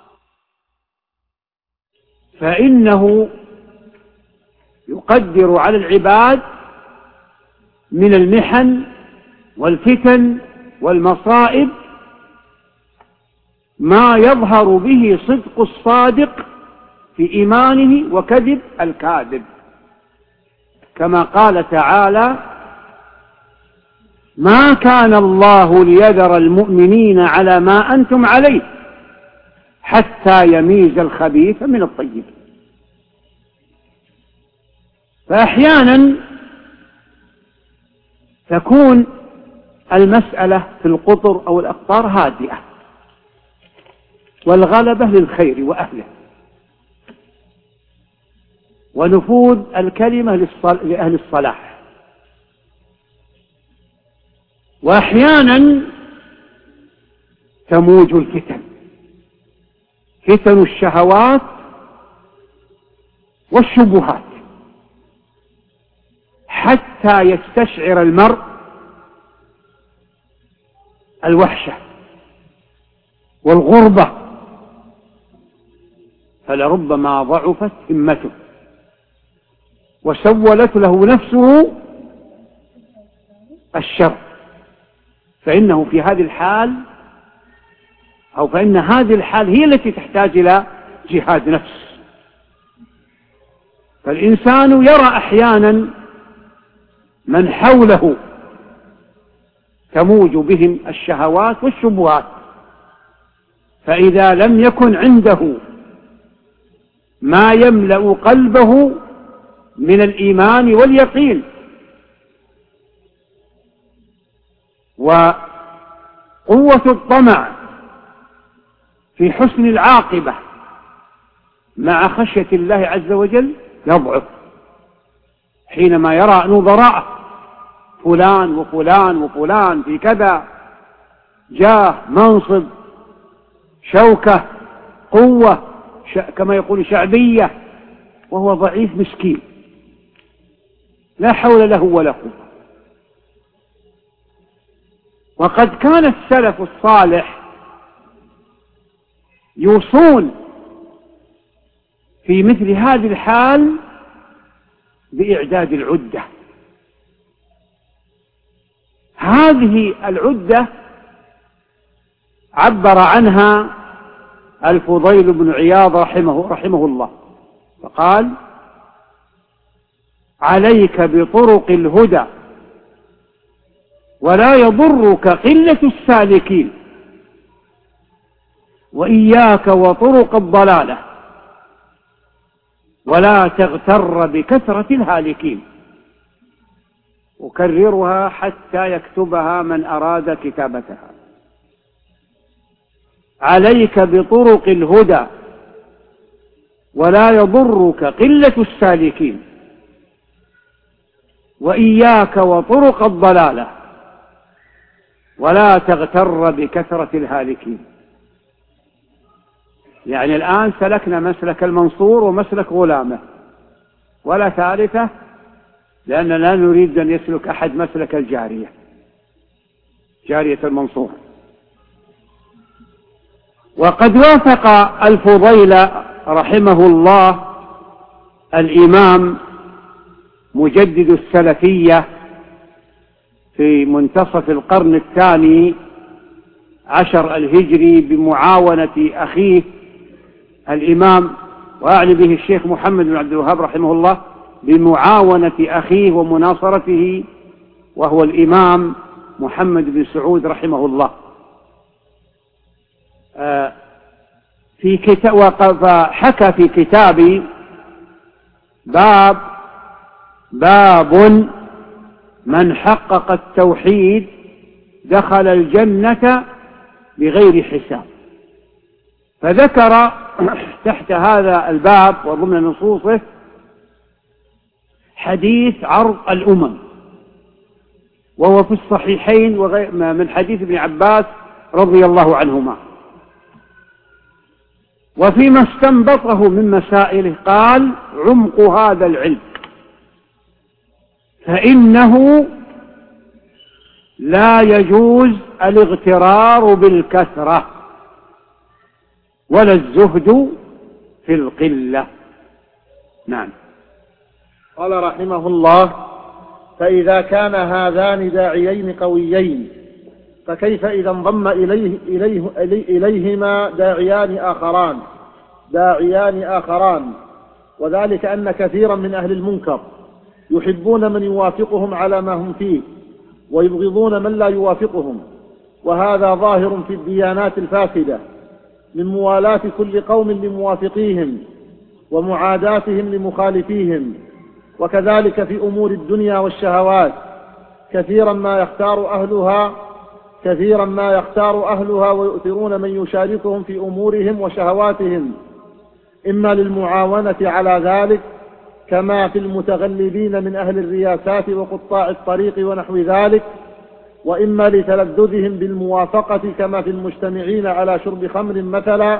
فإنه يقدر على العباد من المحن والفتن والمصائب ما يظهر به صدق الصادق في إيمانه وكذب الكاذب، كما قال تعالى: ما كان الله ليذر المؤمنين على ما أنتم عليه حتى يميز الخبيث من الطيب. فأحيانا تكون المسألة في القطر أو الأقطار هادئة والغلبة للخير وأهله، ونفوذ الكلمة لأهل الصلاح. وأحيانا تموج الفتن، فتن الشهوات والشبهات، حتى يستشعر المرء الوحشة والغربة، فلربما ضعفت همته وسولت له نفسه الشر، فإنه في هذه الحال أو فإن هذه الحال هي التي تحتاج إلى جهاد نفس. فالإنسان يرى أحيانا من حوله تموج بهم الشهوات والشبهات، فإذا لم يكن عنده ما يملأ قلبه من الإيمان واليقين وقوة الطمع في حسن العاقبة مع خشية الله عز وجل، يضعف حينما يرى نظراء فلان وفلان وفلان في كذا، جاه، منصب، شوكة، قوة، كما يقول شعبية، وهو ضعيف مسكين لا حول له ولا قوة. وقد كان السلف الصالح يوصون في مثل هذه الحال بإعداد العدة. هذه العدة عبر عنها الفضيل بن عياض رحمه, رحمه الله، فقال: عليك بطرق الهدى ولا يضرك قلة السالكين، وإياك وطرق الضلالة ولا تغتر بكثرة الهالكين. أكررها حتى يكتبها من أراد كتابتها: عليك بطرق الهدى ولا يضرك قلة السالكين، وإياك وطرق الضلالة ولا تغتر بكثرة الهالكين. يعني الآن سلكنا مسلك المنصور ومسلك غلامه ولا ثالثة، لأننا لا نريد أن يسلك أحد مسلك الجارية، جارية المنصور. وقد وافق الفضيل رحمه الله الإمام مجدد السلفية في منتصف القرن الثاني عشر الهجري بمعاونة أخيه الإمام، وأعني به الشيخ محمد بن عبد الوهاب رحمه الله، بمعاونة أخيه ومناصرته، وهو الإمام محمد بن سعود رحمه الله، في كتاب. وحكى في كتابي باب باب من حقق التوحيد دخل الجنة بغير حساب، فذكر تحت هذا الباب وضمن نصوصه حديث عرض الأمم، وهو في الصحيحين من حديث ابن عباس رضي الله عنهما. وفيما استنبطه من مسائله قال: عمق هذا العلم، فإنه لا يجوز الاغترار بالكثرة ولا الزهد في القلة. نعم. قال رحمه الله: فإذا كان هذان داعيين قويين فكيف إذا انضم إليه إليه إليهما داعيان آخران داعيان آخران وذلك أن كثيرا من أهل المنكر يحبون من يوافقهم على ما هم فيه ويبغضون من لا يوافقهم، وهذا ظاهر في الديانات الفاسدة من موالاة كل قوم لموافقيهم ومعاداتهم لمخالفيهم. وكذلك في أمور الدنيا والشهوات كثيرا ما يختار أهلها كثيرا ما يختار أهلها ويؤثرون من يشاركهم في أمورهم وشهواتهم، إما للمعاونة على ذلك كما في المتغلبين من أهل الرياسات وقطاع الطريق ونحو ذلك، وإما لتلذذهم بالموافقة كما في المجتمعين على شرب خمر مثلا،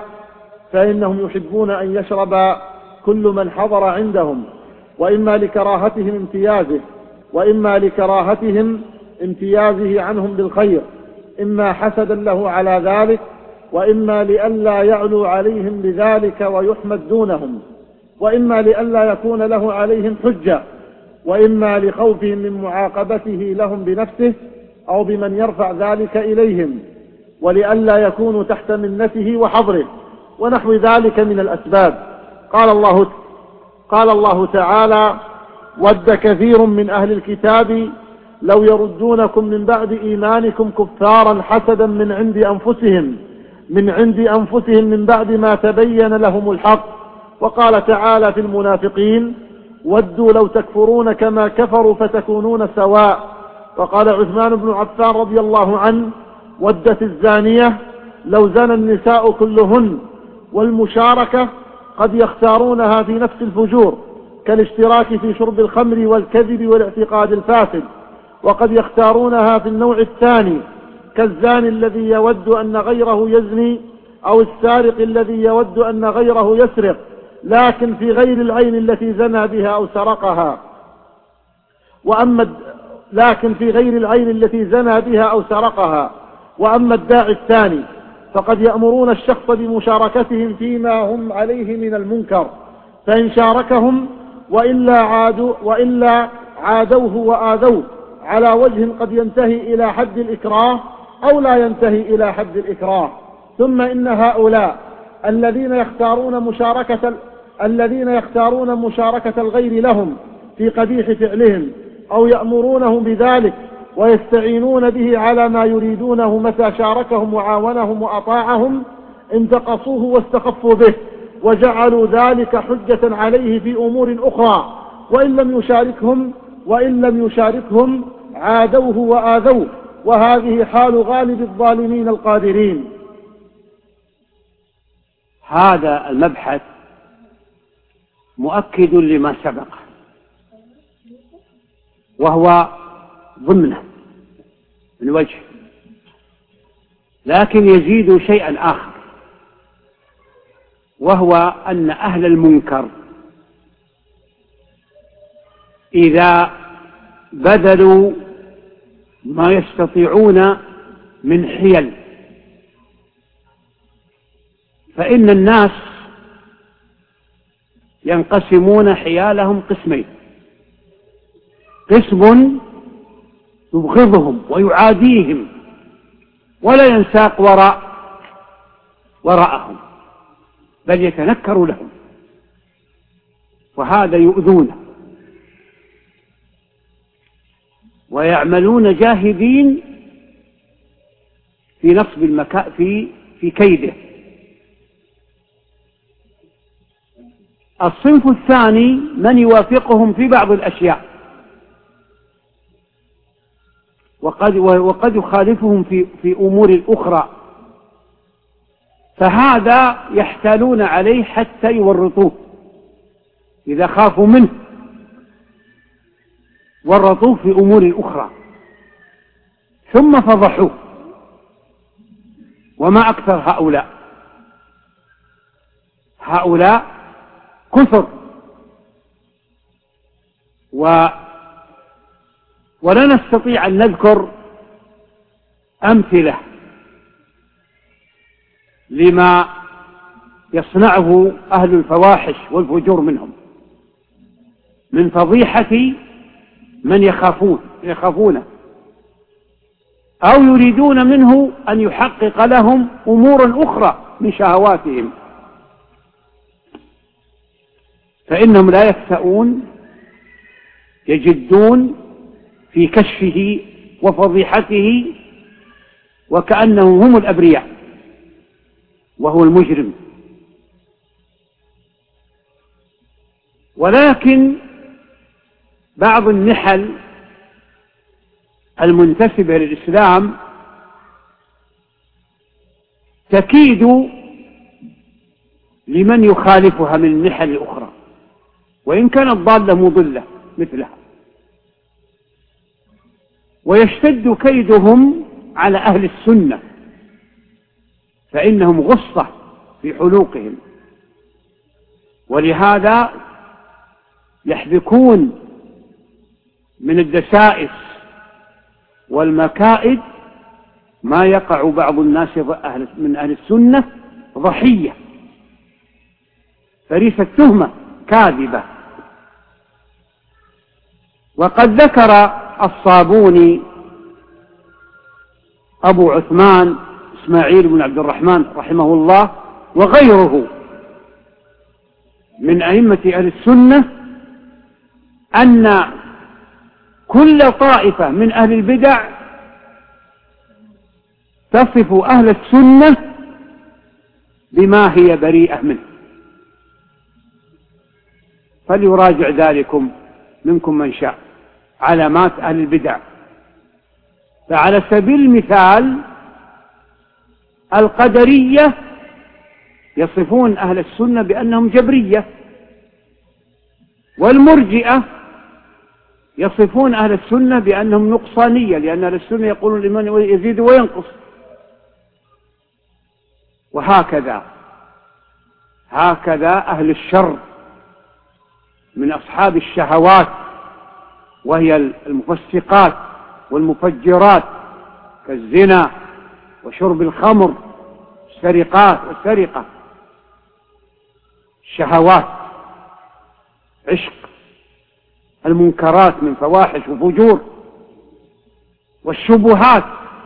فإنهم يحبون أن يشرب كل من حضر عندهم، وإما لكراهتهم امتيازه وإما لكراهتهم امتيازه عنهم بالخير، إما حسدا له على ذلك وإما لئلا يعلو عليهم بذلك ويحمد دونهم، وإما لئلا يكون له عليهم حجة، وإما لخوفهم من معاقبته لهم بنفسه أو بمن يرفع ذلك إليهم، ولئلا يكونوا تحت منته وحظره ونحو ذلك من الأسباب. قال الله قال الله تعالى: ود كثير من أهل الكتاب لو يردونكم من بعد إيمانكم كفارا حسدا من عند أنفسهم من عند أنفسهم من بعد ما تبين لهم الحق. وقال تعالى في المنافقين: ودوا لو تكفرون كما كفروا فتكونون سواء. وقال عثمان بن عفان رضي الله عنه: ودت الزانية لو زنى النساء كلهن. والمشاركة قد يختارونها في نفس الفجور كالاشتراك في شرب الخمر والكذب والاعتقاد الفاسد، وقد يختارونها في النوع الثاني كالزاني الذي يود أن غيره يزني أو السارق الذي يود أن غيره يسرق، لكن في غير العين التي زنى بها أو سرقها وأما لكن في غير العين التي زنى بها أو سرقها. وأما الداعي الثاني فقد يأمرون الشخص بمشاركتهم فيما هم عليه من المنكر، فإن شاركهم وإلا عادوا وإلا عادوه وآذوه على وجه قد ينتهي إلى حد الإكراه أو لا ينتهي إلى حد الإكراه. ثم إن هؤلاء الذين يختارون مشاركة الذين يختارون مشاركة الغير لهم في قبيح فعلهم أو يأمرونهم بذلك ويستعينون به على ما يريدونه متى شاركهم وعاونهم وأطاعهم انتقصوه واستخفوا به وجعلوا ذلك حجة عليه في أمور أخرى، وإن لم يشاركهم وإن لم يشاركهم عادوه وآذوه، وهذه حال غالب الظالمين القادرين. هذا المبحث مؤكد لما سبق، وهو ضمنه من وجه، لكن يزيد شيئا آخر، وهو أن أهل المنكر إذا بذلوا ما يستطيعون من حيل فإن الناس ينقسمون حيالهم قسمين: قسم يبغضهم ويعاديهم ولا ينساق وراء وراءهم بل يتنكر لهم، وهذا يؤذونه ويعملون جاهدين في نصب المكا في في كيده. الصنف الثاني من يوافقهم في بعض الأشياء وقد وقد يخالفهم في في أمور أخرى، فهذا يحتالون عليه حتى يورطوه إذا خافوا منه، ورطوه في أمور أخرى ثم فضحوه. وما أكثر هؤلاء هؤلاء كثر، و ولا نستطيع أن نذكر أمثلة لما يصنعه أهل الفواحش والفجور منهم من فضيحة من يخافون يخافونه أو يريدون منه أن يحقق لهم أمورا أخرى من شهواتهم، فإنهم لا يفتؤون، يجدون في كشفه وفضيحته وكأنهم هم الأبرياء وهو المجرم. ولكن بعض النحل المنتسبة للإسلام تكيد لمن يخالفها من النحل الأخرى، وإن كانت ضالة مضلة مثلها، ويشتد كيدهم على أهل السنة فإنهم غصة في حلوقهم، ولهذا يحبكون من الدسائس والمكائد ما يقع بعض الناس من أهل السنة ضحية فريسة تهمة كاذبة. وقد ذكر الصابوني أبو عثمان إسماعيل بن عبد الرحمن رحمه الله وغيره من أئمة أهل السنة أن كل طائفة من أهل البدع تصف أهل السنة بما هي بريئة منه، فليراجع ذلكم منكم من شاء علامات أهل البدع. فعلى سبيل المثال القدرية يصفون أهل السنة بأنهم جبرية، والمرجئة يصفون أهل السنة بأنهم نقصانية، لأن أهل السنة يقولون الإيمان يزيد وينقص، وهكذا هكذا أهل الشر من أصحاب الشهوات وهي المفسقات والمفجرات كالزنا وشرب الخمر السرقات والسرقة، الشهوات عشق المنكرات من فواحش وفجور، والشبهات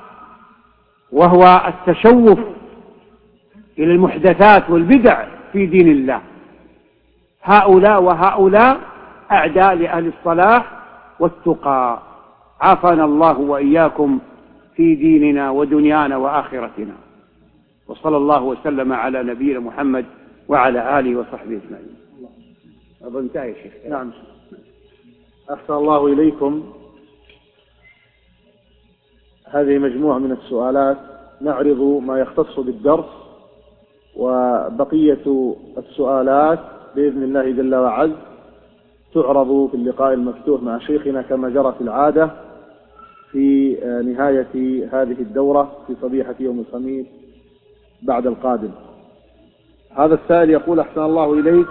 وهو التشوف إلى المحدثات والبدع في دين الله. هؤلاء وهؤلاء أعداء لأهل الصلاح والتقى، عافانا الله وإياكم في ديننا ودنيانا وآخرتنا، وصلى الله وسلم على نبينا محمد وعلى آله وصحبه أجمعين. أظن انتهى يا شيخ. نعم، أحسن الله إليكم. هذه مجموعة من السؤالات نعرض ما يختص بالدرس، وبقية السؤالات بإذن الله جل وعز تعرض في اللقاء المفتوح مع شيخنا كما جرت العادة في نهاية هذه الدورة في صبيحة يوم الخميس بعد القادم. هذا السائل يقول: أحسن الله إليك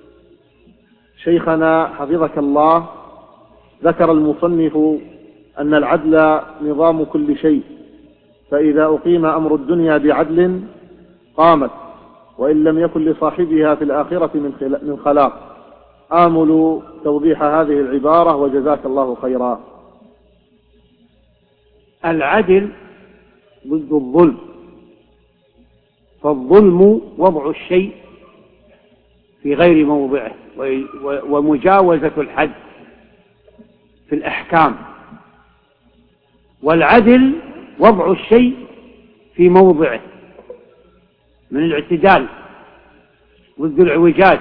شيخنا حفظك الله، ذكر المصنف أن العدل نظام كل شيء، فإذا أقيم أمر الدنيا بعدل قامت، وإن لم يكن لصاحبها في الآخرة من خلاق. آمل توضيح هذه العبارة وجزاك الله خيرا. العدل ضد الظلم، فالظلم وضع الشيء في غير موضعه ومجاوزة الحد في الأحكام، والعدل وضع الشيء في موضعه من الاعتدال ضد العوجاج.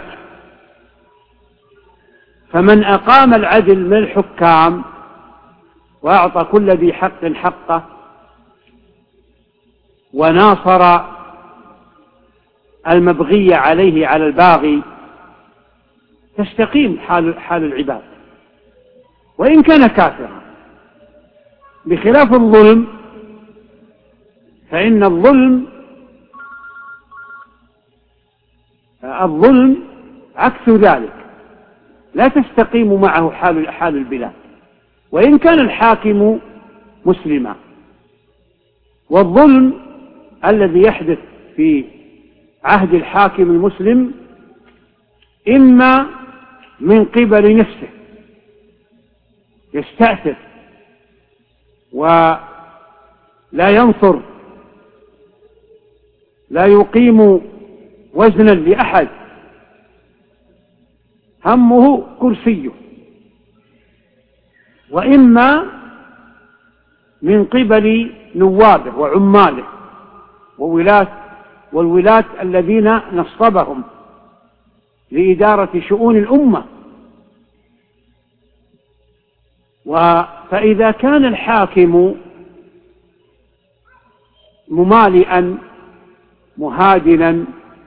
فمن أقام العدل من الحكام وأعطى كل ذي حق حقه وناصر المبغي عليه على الباغي تستقيم حال, حال العباد وإن كان كافرا، بخلاف الظلم، فإن الظلم الظلم عكس ذلك، لا تستقيم معه حال حال البلاد وإن كان الحاكم مسلما. والظلم الذي يحدث في عهد الحاكم المسلم إما من قبل نفسه يستأثر ولا ينصر، لا يقيم وزنا لأحد، همه كرسيه، وإما من قبل نوابه وعماله وولاة والولاة الذين نصبهم لإدارة شؤون الأمة. فإذا كان الحاكم ممالئا مهادنا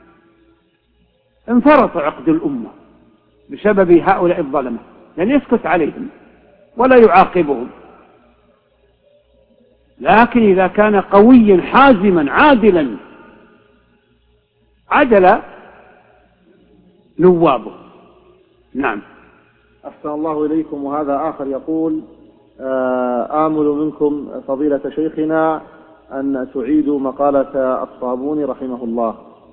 انفرط عقد الأمة بسبب هؤلاء الظلمة، لن يسكت عليهم ولا يعاقبهم. لكن إذا كان قويا حازما عادلا عدل نوابه. نعم. أحسن الله إليكم. وهذا آخر يقول: آمل منكم فضيلة شيخنا أن تعيدوا مقالة الصابوني رحمه الله.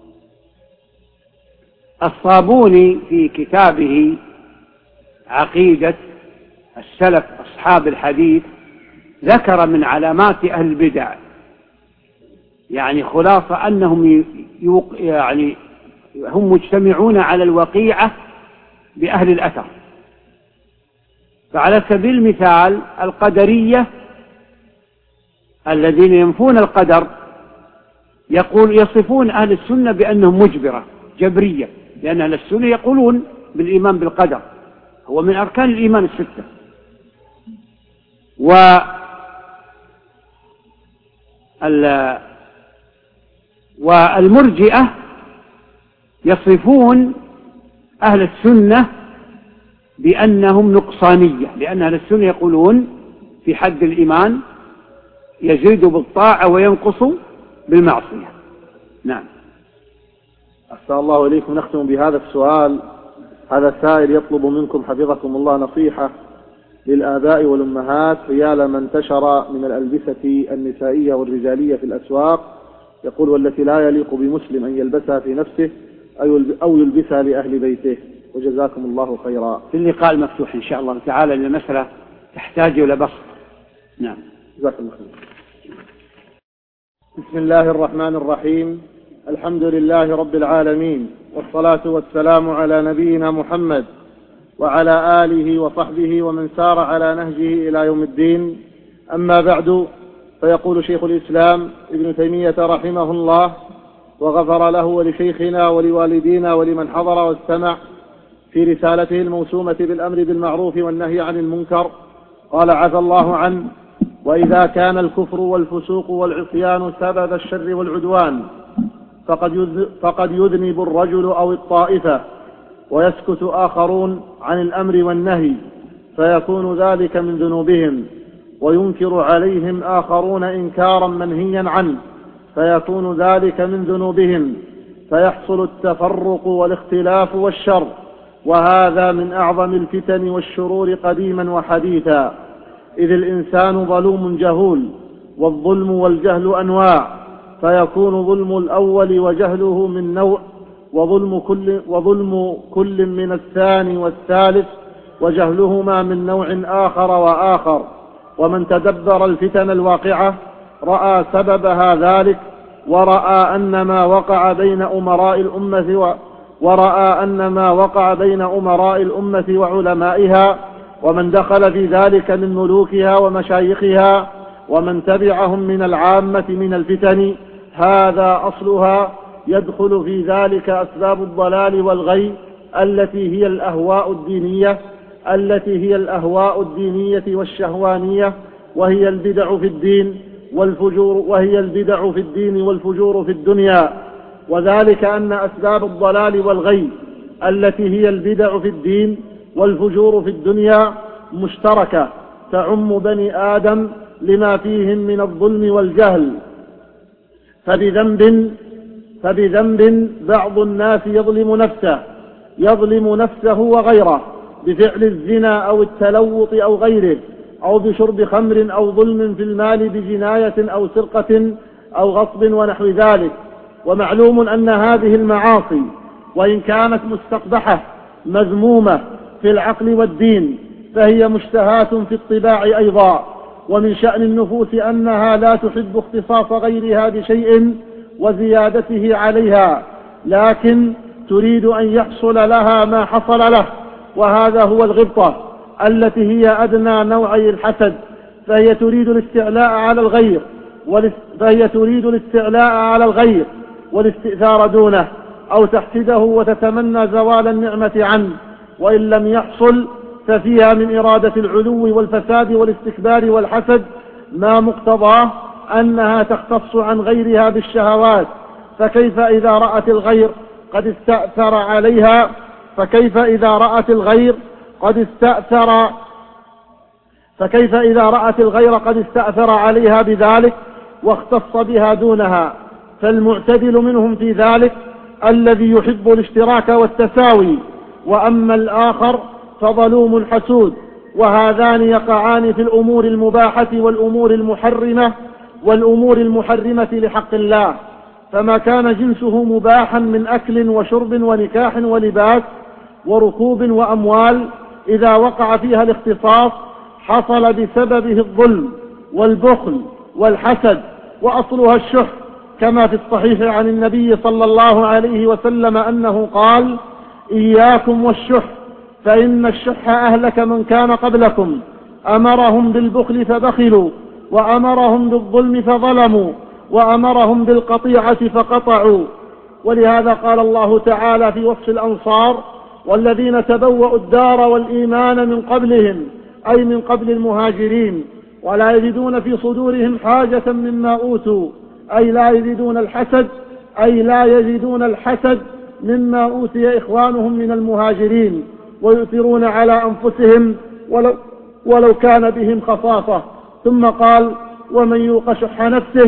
الصابوني في كتابه عقيدة السلف أصحاب الحديث ذكر من علامات أهل البدع، يعني خلاصة أنهم يوق يعني هم مجتمعون على الوقيعة بأهل الأثر. فعلى سبيل المثال القدرية الذين ينفون القدر يقول يصفون أهل السنة بأنهم مجبرة جبرية، لأن أهل السنة يقولون بالإيمان بالقدر، هو من أركان الإيمان الستة. و والمرجئة يصفون أهل السنة بأنهم نقصانية، لأن أهل السنة يقولون في حد الإيمان يزيد بالطاعة وينقص بالمعصية. نعم. أحسن الله إليكم. نختم بهذا السؤال. هذا السائل يطلب منكم حفظكم الله نصيحة للآباء والأمهات حيال ما انتشر من الألبسة النسائية والرجالية في الأسواق، يقول: والتي لا يليق بمسلم أن يلبسها في نفسه أو يلبسها لأهل بيته، وجزاكم الله خيرا. في اللقاء المفتوح إن شاء الله تعالى، لأن المسألة تحتاج إلى بسط. نعم. جزاكم الله خيرا. بسم الله الرحمن الرحيم. الحمد لله رب العالمين، والصلاة والسلام على نبينا محمد وعلى آله وصحبه ومن سار على نهجه إلى يوم الدين. أما بعد، فيقول شيخ الإسلام ابن تيمية رحمه الله وغفر له ولشيخنا ولوالدينا ولمن حضر واستمع في رسالته الموسومة بالأمر بالمعروف والنهي عن المنكر، قال: عفى الله عنه: وإذا كان الكفر والفسوق والعصيان سبب الشر والعدوان فقد يذنب الرجل أو الطائفة ويسكت آخرون عن الأمر والنهي، فيكون ذلك من ذنوبهم، وينكر عليهم آخرون إنكارا منهيا عنه، فيكون ذلك من ذنوبهم، فيحصل التفرق والاختلاف والشر، وهذا من أعظم الفتن والشرور قديما وحديثا، إذ الإنسان ظلوم جهول، والظلم والجهل أنواع، فيكون ظلم الأول وجهله من نوع، وظلم كل, وظلم كل من الثاني والثالث وجهلهما من نوع آخر وآخر. ومن تدبر الفتن الواقعة رأى سببها ذلك، ورأى أن ما وقع بين أمراء الأمة و ورأى أن ما وقع بين أمراء الأمة وعلمائها، ومن دخل في ذلك من ملوكها ومشايخها ومن تبعهم من العامة من الفتن، هذا أصلها، يدخل في ذلك أسباب الضلال والغي التي هي الأهواء الدينية التي هي الأهواء الدينية والشهوانية، وهي البدع في الدين والفجور وهي البدع في الدين والفجور في الدنيا. وذلك أن أسباب الضلال والغي التي هي البدع في الدين والفجور في الدنيا مشتركة تعم بني آدم لما فيهم من الظلم والجهل، فبذنب فبذنب بعض الناس يظلم نفسه يظلم نفسه وغيره بفعل الزنا أو التلوط أو غيره، أو بشرب خمر أو ظلم في المال بجناية أو سرقة أو غصب ونحو ذلك. ومعلوم أن هذه المعاصي وإن كانت مستقبحة مذمومة في العقل والدين، فهي مشتهاة في الطباع أيضا. ومن شأن النفوس أنها لا تحب اختصاص غيرها بشيء وزيادته عليها، لكن تريد أن يحصل لها ما حصل له، وهذا هو الغبطة التي هي أدنى نوعي الحسد. فهي تريد الاستعلاء على الغير فهي تريد الاستعلاء على الغير والاستئثار دونه، أو تحسده وتتمنى زوال النعمة عنه، وإن لم يحصل ففيها من إرادة العلو والفساد والاستكبار والحسد ما مقتضاه أنها تختص عن غيرها بالشهوات. فكيف إذا رأت الغير قد استأثر عليها فكيف إذا رأت الغير قد استأثر فكيف إذا رأت الغير قد استأثر عليها بذلك واختص بها دونها؟ فالمعتدل منهم في ذلك الذي يحب الاشتراك والتساوي، وأما الآخر فظلوم حسود. وهذان يقعان في الأمور المباحة والأمور المحرمة والأمور المحرمة لحق الله. فما كان جنسه مباحا من أكل وشرب ونكاح ولباس وركوب وأموال، إذا وقع فيها الاختصاص حصل بسببه الظلم والبخل والحسد، وأصلها الشح، كما في الصحيح عن النبي صلى الله عليه وسلم أنه قال: إياكم والشح فإن الشح أهلك من كان قبلكم، أمرهم بالبخل فبخلوا، وأمرهم بالظلم فظلموا، وأمرهم بالقطيعة فقطعوا. ولهذا قال الله تعالى في وصف الأنصار: والذين تبوأوا الدار والإيمان من قبلهم، أي من قبل المهاجرين، ولا يجدون في صدورهم حاجة مما أوتوا، أي لا يجدون الحسد أي لا يجدون الحسد مما أوتي إخوانهم من المهاجرين، ويؤثرون على أنفسهم ولو, ولو كان بهم خصاصة. ثم قال: ومن يوق شح نفسه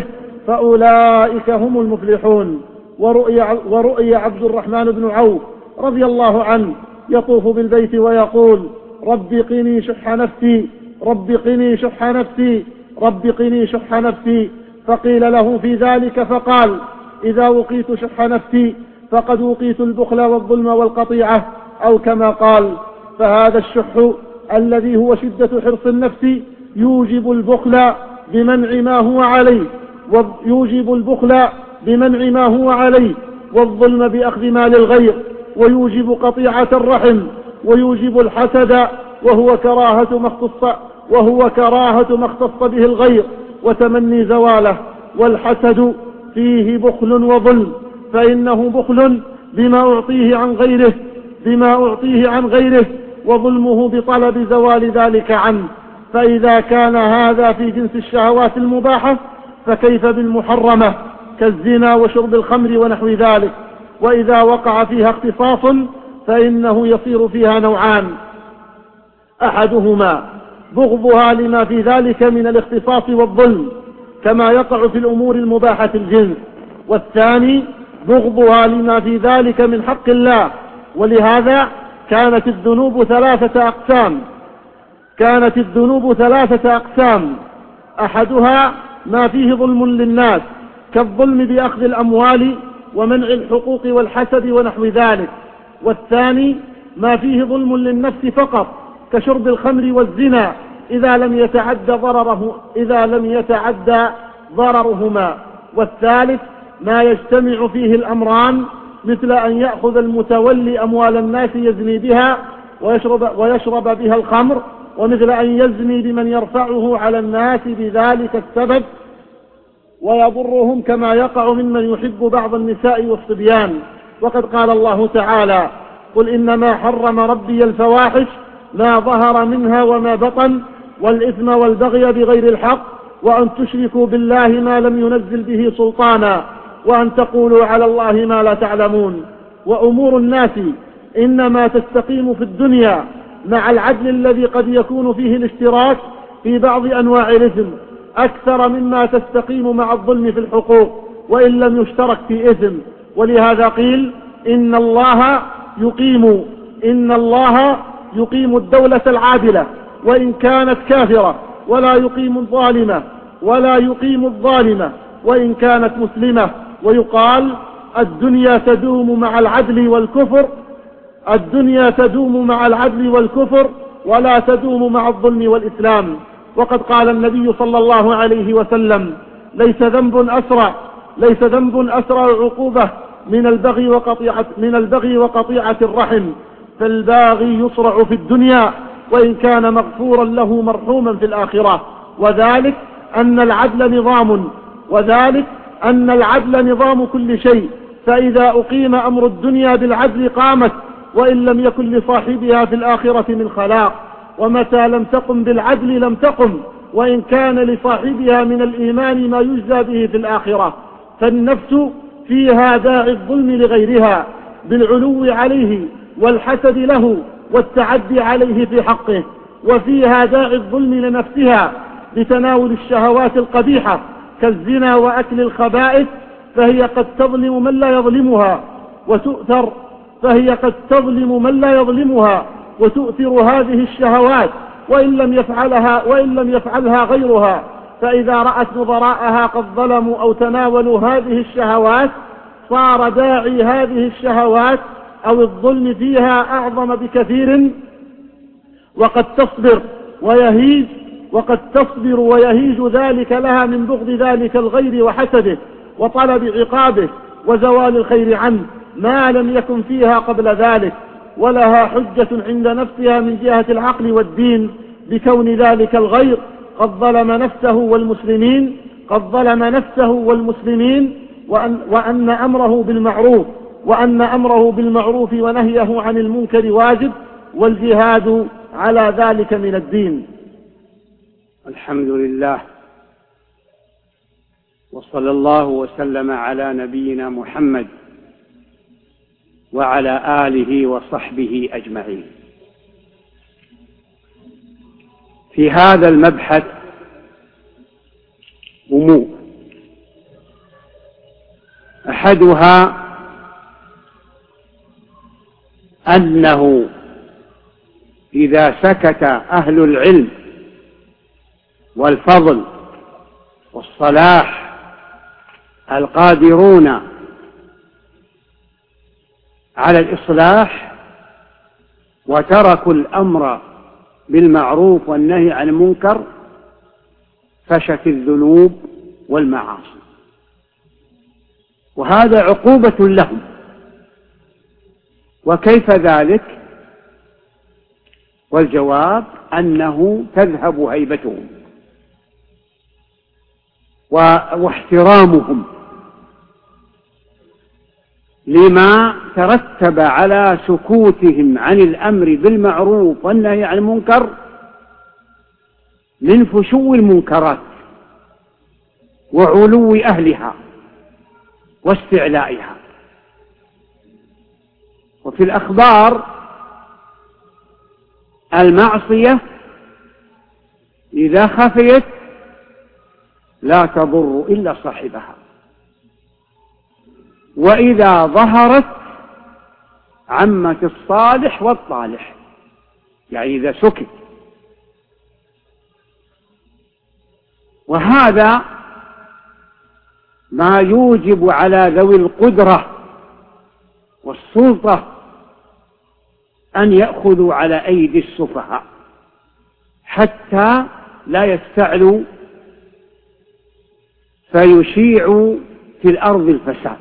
فأولئك هم المفلحون. ورؤي, ورؤي عبد الرحمن بن عوف رضي الله عنه يطوف بالبيت ويقول: رب قني شح نفسي رب قني شح نفسي رب قني شح نفسي. فقيل له في ذلك فقال: إذا وقيت شح نفسي فقد وقيت البخل والظلم والقطيعة، أو كما قال. فهذا الشح الذي هو شدة حرص النفس يوجب البخل بمنع ما هو عليه ويوجب البخل بمنع ما هو عليه والظلم بأخذ مال الغير، ويوجب قطيعة الرحم، ويوجب الحسد وهو كراهة ما اختص وهو كراهة ما اختص به الغير وتمني زواله. والحسد فيه بخل وظلم، فإنه بخل بما أعطيه عن غيره بما أعطيه عن غيره وظلمه بطلب زوال ذلك عنه. فإذا كان هذا في جنس الشهوات المباحة فكيف بالمحرمة كالزنا وشرب الخمر ونحو ذلك؟ وإذا وقع فيها اختصاص فإنه يصير فيها نوعان: أحدهما بغضها لما في ذلك من الاختصاص والظلم كما يقع في الأمور المباحة الجنس، والثاني بغضها لما في ذلك من حق الله. ولهذا كانت الذنوب ثلاثة أقسام كانت الذنوب ثلاثة أقسام أحدها ما فيه ظلم للناس كالظلم بأخذ الأموال ومنع الحقوق والحسد ونحو ذلك، والثاني ما فيه ظلم للنفس فقط كشرب الخمر والزنا إذا لم يتعد ضرره إذا لم يتعدى ضررهما، والثالث ما يجتمع فيه الأمران مثل أن يأخذ المتولي أموال الناس يزني بها ويشرب, ويشرب بها الخمر، ومثل أن يزني بمن يرفعه على الناس بذلك السبب ويضرهم كما يقع ممن يحب بعض النساء والصبيان. وقد قال الله تعالى: قل إنما حرم ربي الفواحش ما ظهر منها وما بطن والإثم والبغي بغير الحق وأن تشركوا بالله ما لم ينزل به سلطانا وأن تقولوا على الله ما لا تعلمون. وأمور الناس إنما تستقيم في الدنيا مع العدل الذي قد يكون فيه الاشتراك في بعض أنواع الإثم أكثر مما تستقيم مع الظلم في الحقوق وإن لم يشترك في إثم. ولهذا قيل: إن الله يقيم إن الله يقيم الدولة العادلة وإن كانت كافرة، ولا يقيم الظالمة ولا يقيم الظالمة وإن كانت مسلمة. ويقال: الدنيا تدوم مع العدل والكفر الدنيا تدوم مع العدل والكفر ولا تدوم مع الظلم والإسلام. وقد قال النبي صلى الله عليه وسلم: ليس ذنب أسرع ليس ذنب أسرع عقوبة من البغي وقطيعة من البغي وقطيعة الرحم، فالباغي يصرع في الدنيا وإن كان مغفورا له مرحوما في الآخرة. وذلك أن العدل نظام وذلك أن العدل نظام كل شيء، فإذا أقيم أمر الدنيا بالعدل قامت، وإن لم يكن لصاحبها في الآخرة من خلاق. ومتى لم تقم بالعدل لم تقم، وإن كان لصاحبها من الإيمان ما يجزى به في الآخرة. فالنفس فيها داعي الظلم لغيرها بالعلو عليه والحسد له والتعدي عليه في حقه، وفيها داعي الظلم لنفسها بتناول الشهوات القبيحة كالزنا وأكل الخبائث، فهي قد تظلم من لا يظلمها وتؤثر فهي قد تظلم من لا يظلمها وتؤثر هذه الشهوات وإن لم يفعلها وإن لم يفعلها غيرها. فإذا رأت نظراءها قد ظلموا أو تناولوا هذه الشهوات صار داعي هذه الشهوات أو الظلم فيها أعظم بكثير، وقد تصبر ويهيج وقد تصبر ويهيج ذلك لها من بغض ذلك الغير وحسده وطلب عقابه وزوال الخير عنه ما لم يكن فيها قبل ذلك، ولها حجة عند نفسها من جهة العقل والدين بكون ذلك الغير قد ظلم نفسه والمسلمين قد ظلم نفسه والمسلمين وأن, وأن أمره بالمعروف وأن أمره بالمعروف ونهيه عن المنكر واجب، والجهاد على ذلك من الدين. الحمد لله، وصلى الله وسلم على نبينا محمد وعلى آله وصحبه أجمعين. في هذا المبحث أمور، أحدها أنه إذا سكت أهل العلم والفضل والصلاح القادرون على الإصلاح وتركوا الأمر بالمعروف والنهي عن المنكر فشت الذنوب والمعاصي، وهذا عقوبة لهم. وكيف ذلك؟ والجواب أنه تذهب هيبتهم واحترامهم لما ترتب على سكوتهم عن الأمر بالمعروف والنهي عن المنكر من فشو المنكرات وعلو أهلها واستعلائها. وفي الأخبار المعصية إذا خفيت لا تضر إلا صاحبها، وإذا ظهرت عمت الصالح والطالح، يعني إذا سكت. وهذا ما يوجب على ذوي القدرة والسلطة أن يأخذوا على أيدي السفهاء حتى لا يستعلوا فيشيعوا في الأرض الفساد.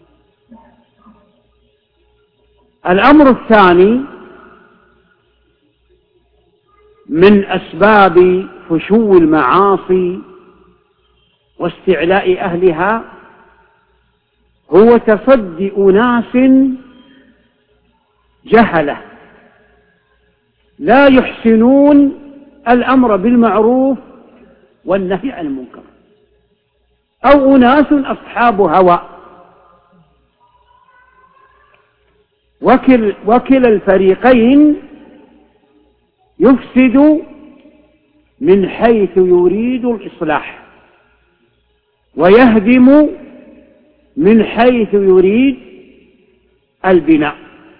الأمر الثاني من أسباب فشو المعاصي واستعلاء أهلها هو تصدي أناس جهلة لا يحسنون الأمر بالمعروف والنهي عن المنكر، أو أناس أصحاب هوى. وكل وكلا الفريقين يفسد من حيث يريد الإصلاح ويهدم من حيث يريد البناء.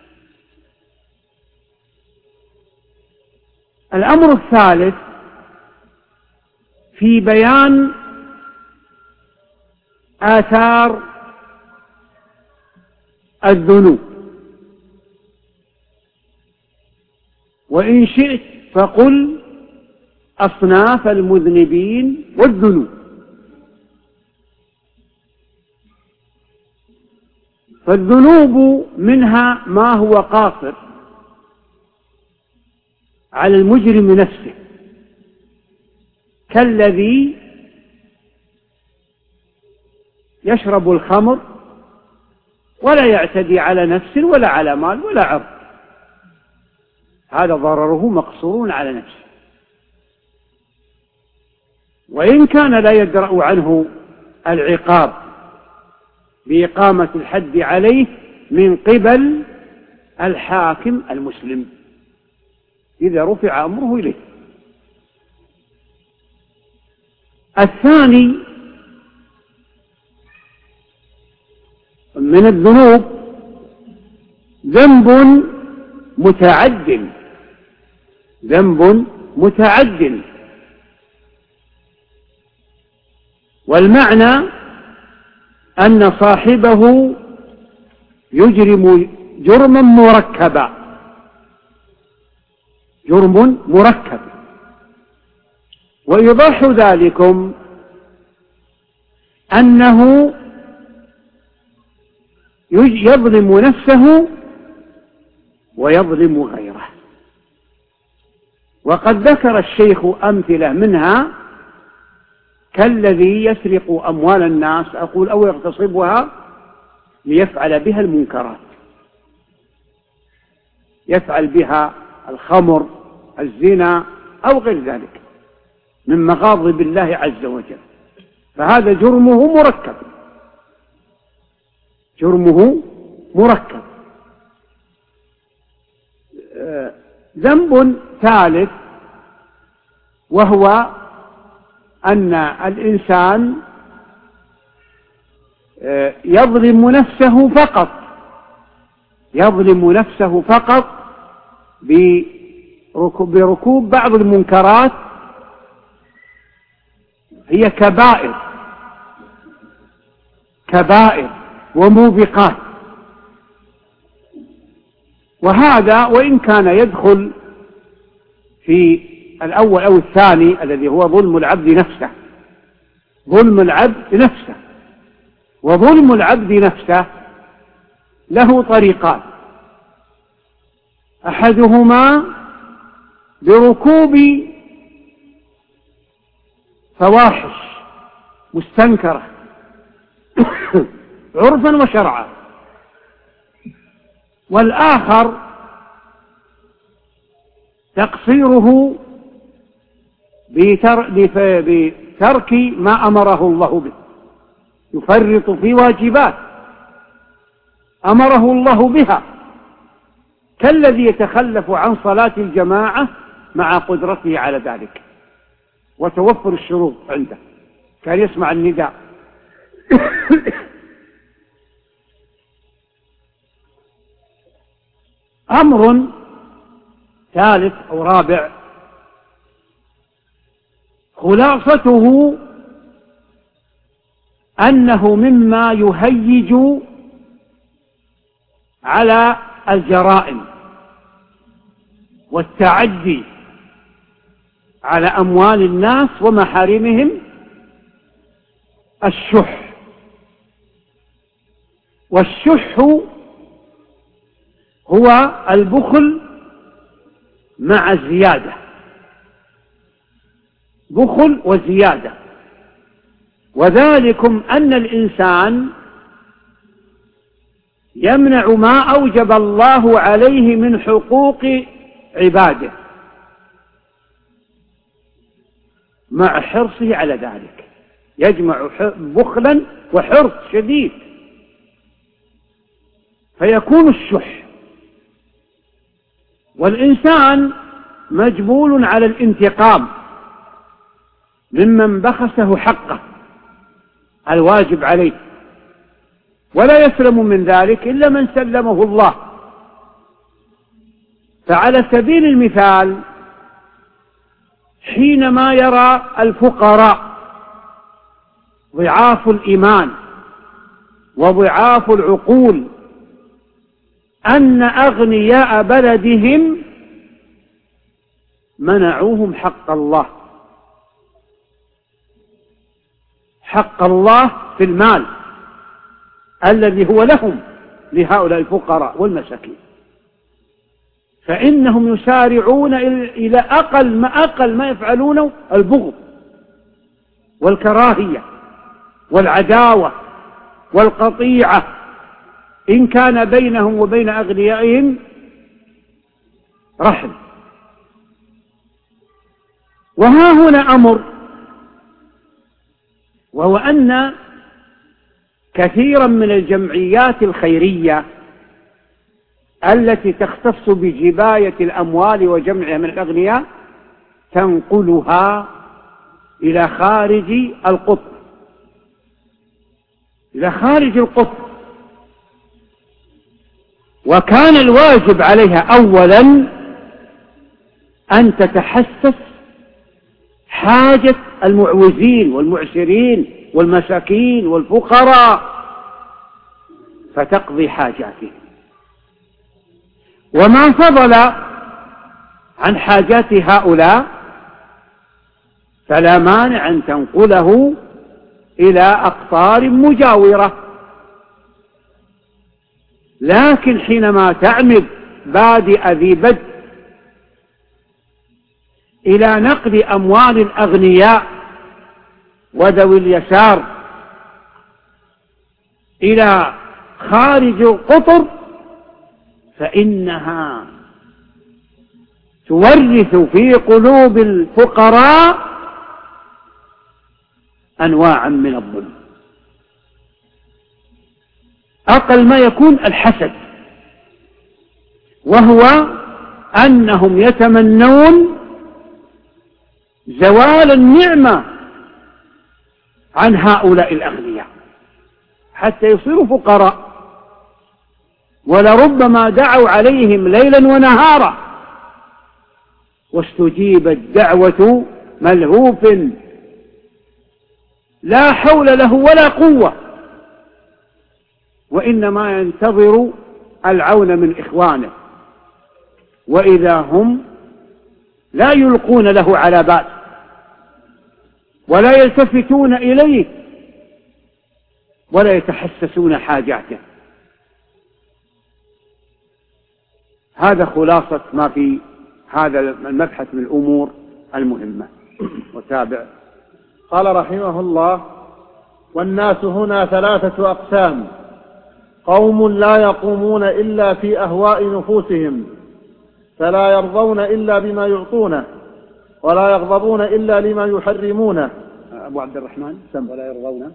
الأمر الثالث في بيان آثار الذنوب، وإن شئت فقل أصناف المذنبين والذنوب. فالذنوب منها ما هو قاصر على المجرم نفسه، كالذي يشرب الخمر ولا يعتدي على نفس ولا على مال ولا عرض، هذا ضرره مقصور على نفسه، وإن كان لا يدرأ عنه العقاب بإقامة الحد عليه من قبل الحاكم المسلم إذا رفع أمره إليه. الثاني من الذنوب ذنب متعد، ذنب متعد، والمعنى أن صاحبه يجرم جرما مركبا، جرم مركب. وإيضاح ذلكم أنه يظلم نفسه ويظلم غيره. وقد ذكر الشيخ أمثلة منها كالذي يسرق أموال الناس، أقول أو يغتصبها ليفعل بها المنكرات، يفعل بها الخمر، الزنا أو غير ذلك من مغاضب الله عز وجل، فهذا جرمه مركب، جرمه مركب. ذنب ثالث وهو أن الإنسان يظلم نفسه فقط، يظلم نفسه فقط بركوب بعض المنكرات، هي كبائر كبائر وموبقات، وهذا وإن كان يدخل في الأول أو الثاني الذي هو ظلم العبد نفسه، ظلم العبد نفسه. وظلم العبد نفسه له طريقان، أحدهما بركوب فواحش مستنكرة عرفا وشرعا، والآخر تقصيره بترك ما أمره الله به، يفرط في واجبات أمره الله بها، كالذي يتخلف عن صلاة الجماعة مع قدرته على ذلك وتوفر الشروط عنده، كان يسمع النداء أمر ثالث أو رابع خلاصته أنه مما يهيج على الجرائم والتعدي على أموال الناس ومحارمهم الشح. والشح هو البخل مع الزيادة، بخل وزيادة، وذلكم أن الإنسان يمنع ما أوجب الله عليه من حقوق عباده مع حرصه على ذلك، يجمع بخلا وحرص شديد، فيكون الشح. والإنسان مجبول على الانتقام ممن بخسه حقه الواجب عليه، ولا يسلم من ذلك إلا من سلمه الله. فعلى سبيل المثال حينما يرى الفقراء ضعاف الإيمان وضعاف العقول أن أغنياء بلدهم منعوهم حق الله، حق الله في المال الذي هو لهم لهؤلاء الفقراء والمساكين، فإنهم يسارعون إلى أقل ما أقل ما يفعلونه البغض والكراهية والعداوة والقطيعة إن كان بينهم وبين أغنيائهم رحم. وها هنا أمر، وهو أن كثيرا من الجمعيات الخيرية التي تختص بجباية الأموال وجمعها من الأغنياء تنقلها إلى خارج القطر، إلى خارج القطر. وكان الواجب عليها أولا أن تتحسس حاجة المعوزين والمعسرين والمساكين والفقراء فتقضي حاجاتهم، وما فضل عن حاجات هؤلاء فلا مانع أن تنقله إلى أقطار مجاورة. لكن حينما تعمد بادئ ذي بدء إلى نقل أموال الأغنياء وذوي اليسار إلى خارج القطر فإنها تورث في قلوب الفقراء أنواعا من الظلم، أقل ما يكون الحسد، وهو أنهم يتمنون زوال النعمة عن هؤلاء الأغنياء حتى يصيروا فقراء، ولربما دعوا عليهم ليلا ونهارا واستجيبت دعوة ملهوف لا حول له ولا قوة، وإنما ينتظر العون من إخوانه، وإذا هم لا يلقون له على بال ولا يلتفتون إليه ولا يتحسسون حاجاته. هذا خلاصة ما في هذا المبحث من الأمور المهمة. وتابع. قال رحمه الله: والناس هنا ثلاثة أقسام: قوم لا يقومون إلا في أهواء نفوسهم فلا يرضون إلا بما يعطونه ولا يغضبون إلا لما يحرمونه. أبو عبد الرحمن سم ولا يرضون.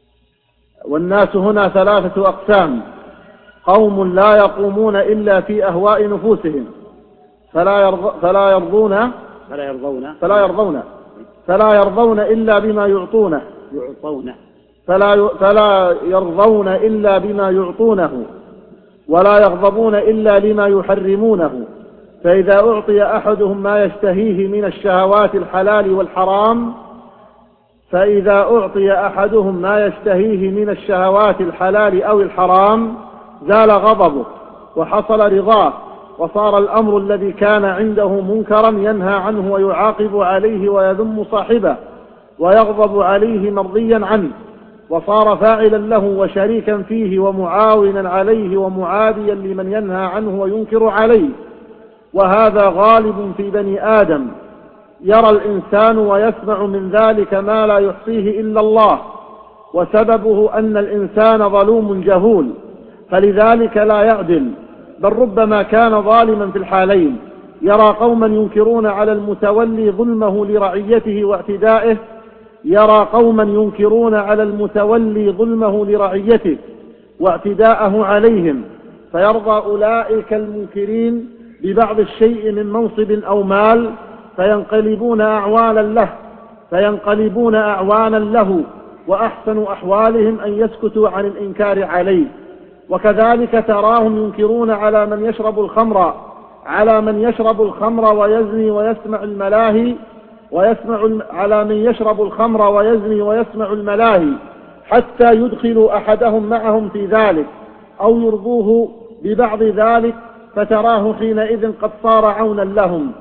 والناس هنا ثلاثة أقسام: قوم لا يقومون إلا في أهواء نفوسهم فلا يرض فلا يرضون فلا يرضون فلا يرضون فلا يرضون إلا بما يعطونه يعطونه فلا فلا يرضون إلا بما يعطونه ولا يغضبون إلا لما يحرمونه. فإذا أعطي أحدهم ما يشتهيه من الشهوات الحلال والحرام فإذا أعطي أحدهم ما يشتهيه من الشهوات الحلال أو الحرام زال غضبه وحصل رضاه، وصار الأمر الذي كان عنده منكرا ينهى عنه ويعاقب عليه ويذم صاحبه ويغضب عليه مرضيا عنه، وصار فاعلا له وشريكا فيه ومعاونا عليه ومعاديا لمن ينهى عنه وينكر عليه. وهذا غالب في بني آدم، يرى الإنسان ويسمع من ذلك ما لا يحصيه إلا الله، وسببه أن الإنسان ظلوم جهول فلذلك لا يعدل، بل ربما كان ظالما في الحالين. يرى قوما ينكرون على المتولي ظلمه لرعيته واعتدائه يرى قوما ينكرون على المتولي ظلمه لرعيته واعتداءه عليهم، فيرضى أولئك المنكرين ببعض الشيء من منصب أو مال فينقلبون أعوانا له فينقلبون أعوانا له وأحسن أحوالهم أن يسكتوا عن الإنكار عليه. وكذلك تراهم ينكرون على من يشرب الخمر على من يشرب الخمر ويزني ويسمع الملاهي ويسمع على من يشرب الخمر ويزني ويسمع الملاهي حتى يدخلوا أحدهم معهم في ذلك أو يرضوه ببعض ذلك، فتراه حينئذ قد صار عونا لهم.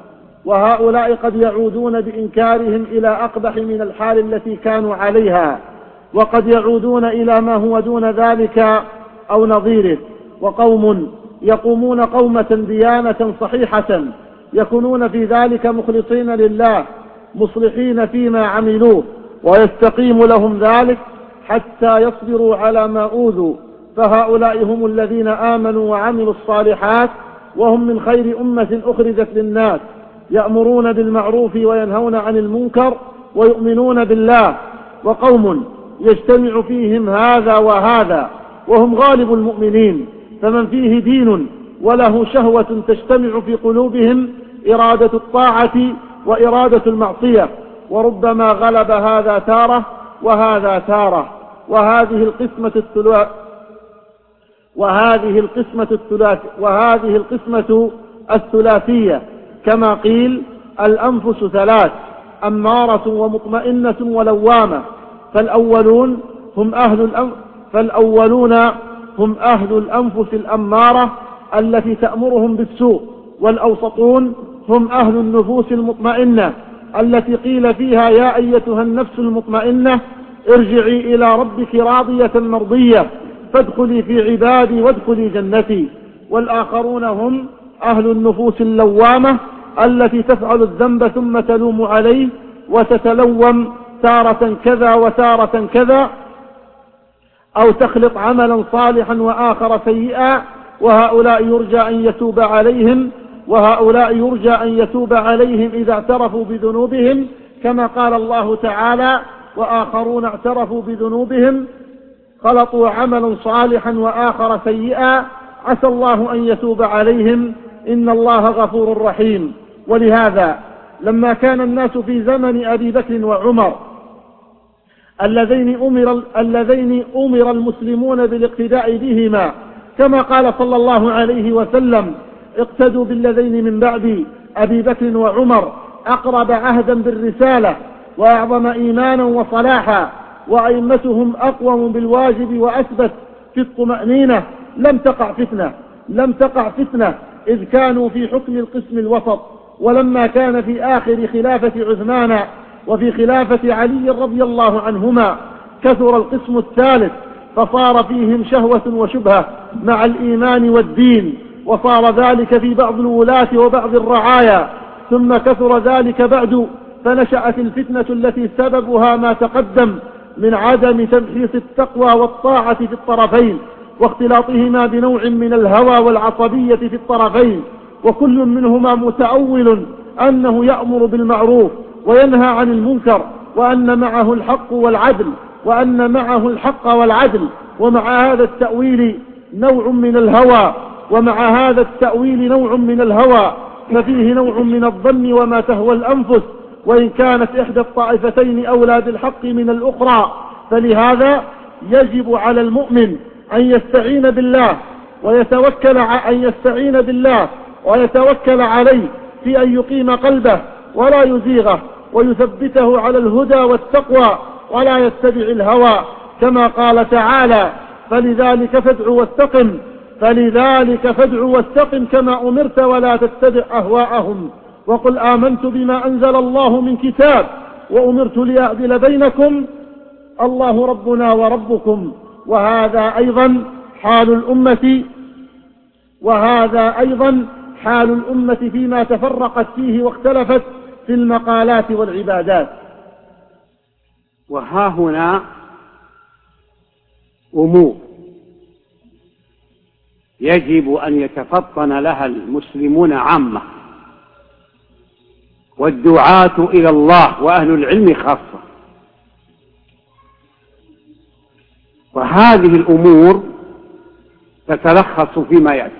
وهؤلاء قد يعودون بإنكارهم إلى أقبح من الحال التي كانوا عليها، وقد يعودون إلى ما هو دون ذلك أو نظيره. وقوم يقومون قومة ديانة صحيحة يكونون في ذلك مخلصين لله مصلحين فيما عملوه، ويستقيم لهم ذلك حتى يصبروا على ما أوذوا، فهؤلاء هم الذين آمنوا وعملوا الصالحات، وهم من خير أمة أخرجت للناس، يأمرون بالمعروف وينهون عن المنكر ويؤمنون بالله. وقوم يجتمع فيهم هذا وهذا وهم غالب المؤمنين، فمن فيه دين وله شهوة تجتمع في قلوبهم إرادة الطاعة وإرادة المعصية، وربما غلب هذا تارة وهذا تارة. وهذه القسمة الثلاث وهذه القسمة الثلاث وهذه القسمة الثلاثية كما قيل: الأنفس ثلاث: أمارة ومطمئنة ولوامة. فالأولون هم أهل الأنف فالأولون هم أهل الأنفس الأمارة التي تأمرهم بالسوء، والأوسطون هم أهل النفوس المطمئنة التي قيل فيها: يا أيتها النفس المطمئنة ارجعي إلى ربك راضية مرضية فادخلي في عبادي وادخلي جنتي. والآخرون هم أهل النفوس اللوامة التي تفعل الذنب ثم تلوم عليه وتتلوم تارة كذا وتارة كذا، أو تخلط عملا صالحا وآخر سيئا، وهؤلاء يرجى أن يتوب عليهم وهؤلاء يرجى أن يتوب عليهم إذا اعترفوا بذنوبهم، كما قال الله تعالى: وآخرون اعترفوا بذنوبهم خلطوا عملا صالحا وآخر سيئا عسى الله أن يتوب عليهم إن الله غفور رحيم. ولهذا لما كان الناس في زمن أبي بكر وعمر اللذين أمر, اللذين أمر المسلمون بالاقتداء بهما، كما قال صلى الله عليه وسلم: اقتدوا بالذين من بعد أبي بكر وعمر أقرب عهدا بالرسالة وأعظم إيمانا وصلاحا وأئمتهم أقوم بالواجب وأثبت في الطمأنينة، لم تقع فتنة لم تقع فتنة إذ كانوا في حكم القسم الوسط. ولما كان في آخر خلافة عثمان وفي خلافة علي رضي الله عنهما كثر القسم الثالث، فصار فيهم شهوة وشبهة مع الإيمان والدين، وصار ذلك في بعض الولاة وبعض الرعايا، ثم كثر ذلك بعد، فنشأت الفتنة التي سببها ما تقدم من عدم تمحيص التقوى والطاعة في الطرفين، واختلاطهما بنوع من الهوى والعصبية في الطرفين، وكل منهما متأول أنه يأمر بالمعروف وينهى عن المنكر، وأن معه الحق والعدل وأن معه الحق والعدل ومع هذا التأويل نوع من الهوى ومع هذا التأويل نوع من الهوى ففيه نوع من الظن وما تهوى الأنفس، وإن كانت إحدى الطائفتين أولى بالحق من الأخرى. فلهذا يجب على المؤمن أن يستعين بالله ويتوكل أن يستعين بالله ويتوكل عليه في أن يقيم قلبه ولا يزيغه ويثبته على الهدى والتقوى ولا يتبع الهوى، كما قال تعالى: فلذلك فادع واستقم فلذلك فادع واستقم كما أمرت ولا تتبع أهواءهم وقل آمنت بما أنزل الله من كتاب وأمرت لأعدل بينكم الله ربنا وربكم. وهذا أيضا حال الأمة وهذا أيضا حال الأمة فيما تفرقت فيه واختلفت في المقالات والعبادات. وها هنا أمور يجب أن يتفطن لها المسلمون عامة والدعاة إلى الله وأهل العلم خاصة. وهذه الأمور تتلخص فيما يأتي: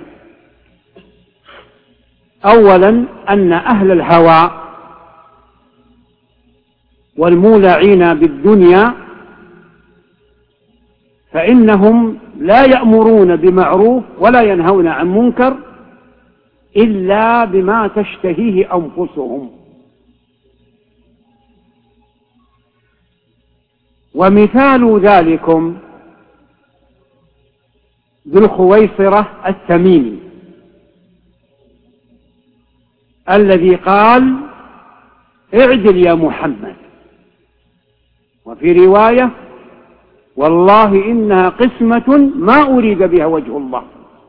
أولا أن أهل الهوى والمولعين بالدنيا فإنهم لا يأمرون بمعروف ولا ينهون عن منكر إلا بما تشتهيه أنفسهم. ومثال ذلكم ذو الخويصرة التميمي الذي قال اعدل يا محمد، وفي رواية والله إنها قسمة ما أريد بها وجه الله.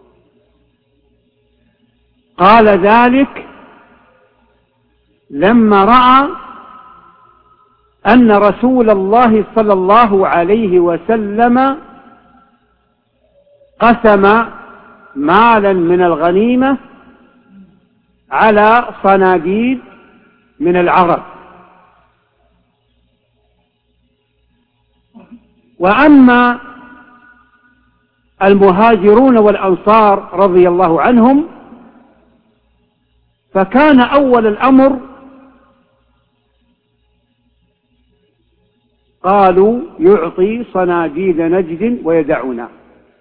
قال ذلك لما رأى أن رسول الله صلى الله عليه وسلم قسم مالا من الغنيمة على صناديد من العرب، وأما المهاجرون والأنصار رضي الله عنهم فكان أول الأمر قالوا يعطي صناديد نجد ويدعنا،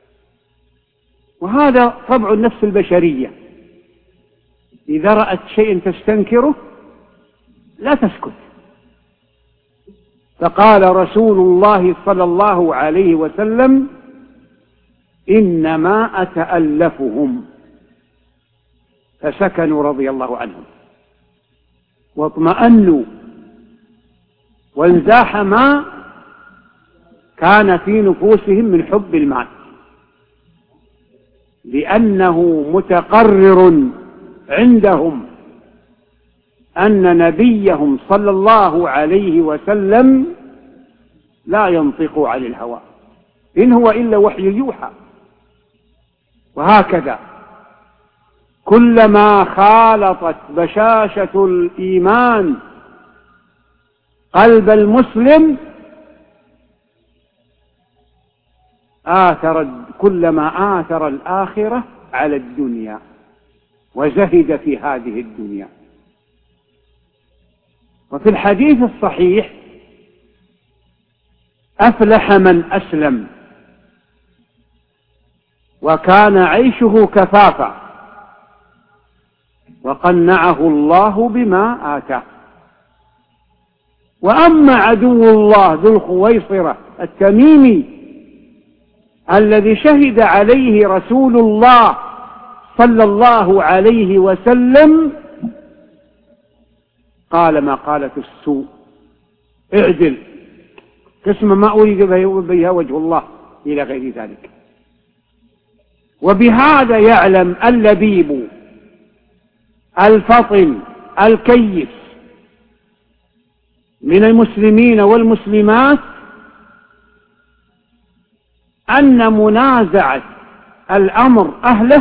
وهذا طبع النفس البشرية، إذا رأت شيء تستنكره لا تسكت. فقال رسول الله صلى الله عليه وسلم إنما أتألفهم، فسكنوا رضي الله عنهم واطمأنوا وانزاح ما كان في نفوسهم من حب المال، لأنه متقرر عندهم أن نبيهم صلى الله عليه وسلم لا ينطق عن الهوى إن هو إلا وحي يوحى. وهكذا كلما خالطت بشاشة الإيمان قلب المسلم آثر كلما آثر الآخرة على الدنيا وزهد في هذه الدنيا. وفي الحديث الصحيح أفلح من أسلم وكان عيشه كفافا وقنعه الله بما آتاه. وأما عدو الله ذو الخويصرة التميمي الذي شهد عليه رسول الله صلى الله عليه وسلم قال ما قالت السوء اعدل، قسم ما أريد بها وجه الله إلى غير ذلك. وبهذا يعلم اللبيب الفطن الكيس من المسلمين والمسلمات أن منازعة الأمر أهله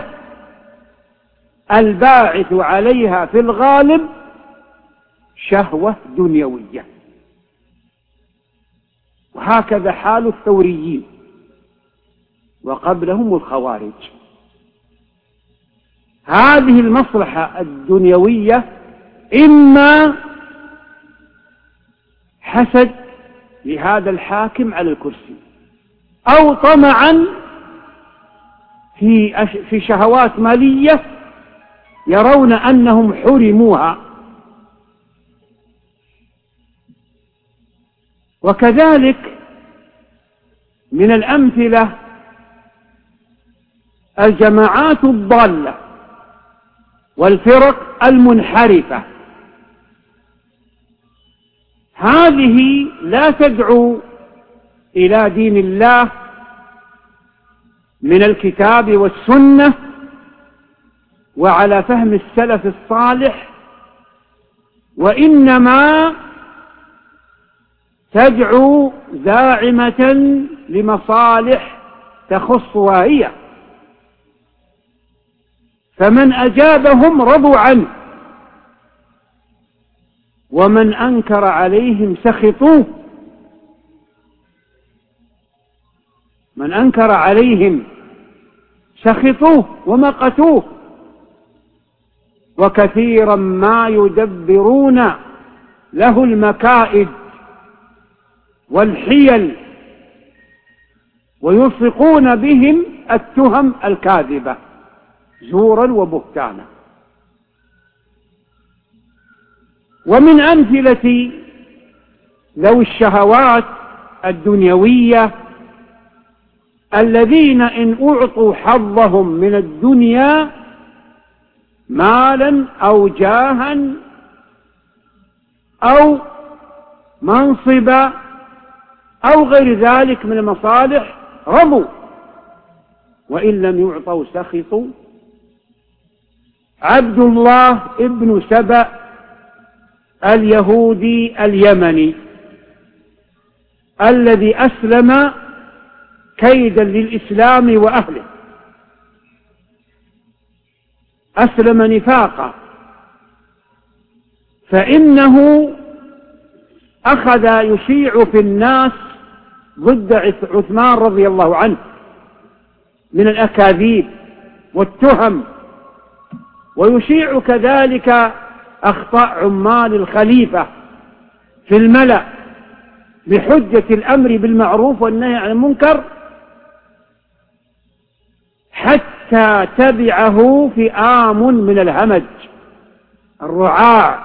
الباعث عليها في الغالب شهوة دنيوية، وهكذا حال الثوريين وقبلهم الخوارج. هذه المصلحة الدنيوية إما حسد لهذا الحاكم على الكرسي أو طمعا في في شهوات مالية يرون أنهم حرموها. وكذلك من الأمثلة الجماعات الضالة والفرق المنحرفة، هذه لا تدعو إلى دين الله من الكتاب والسنة وعلى فهم السلف الصالح، وإنما تدعو زاعمة لمصالح تخصها هي، فمن أجابهم رضوا عنه ومن أنكر عليهم سخطوه، من أنكر عليهم سخطوه ومقتوه. وكثيرا ما يدبرون له المكائد والحيل ويلصقون بهم التهم الكاذبة زورا وبهتانا. ومن أمثلة ذوي الشهوات الدنيوية الذين إن أعطوا حظهم من الدنيا مالا أو جاها أو منصبا أو غير ذلك من المصالح رضوا، وإن لم يعطوا سخطوا. عبد الله ابن سبأ اليهودي اليمني الذي أسلم كيدا للإسلام وأهله، أسلم نفاقا، فإنه أخذ يشيع في الناس ضد عثمان رضي الله عنه من الأكاذيب والتهم، ويشيع كذلك أخطاء عمال الخليفة في الملأ بحجة الأمر بالمعروف والنهي عن المنكر، حتى تبعه فئام من الهمج الرعاع،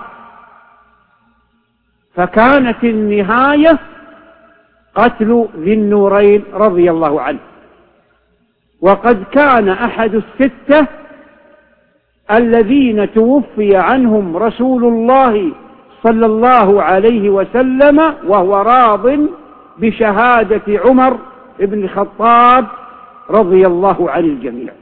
فكانت النهاية قتل ذي النورين رضي الله عنه. وقد كان أحد الستة الذين توفي عنهم رسول الله صلى الله عليه وسلم وهو راض بشهادة عمر بن الخطاب رضي الله عن الجميع.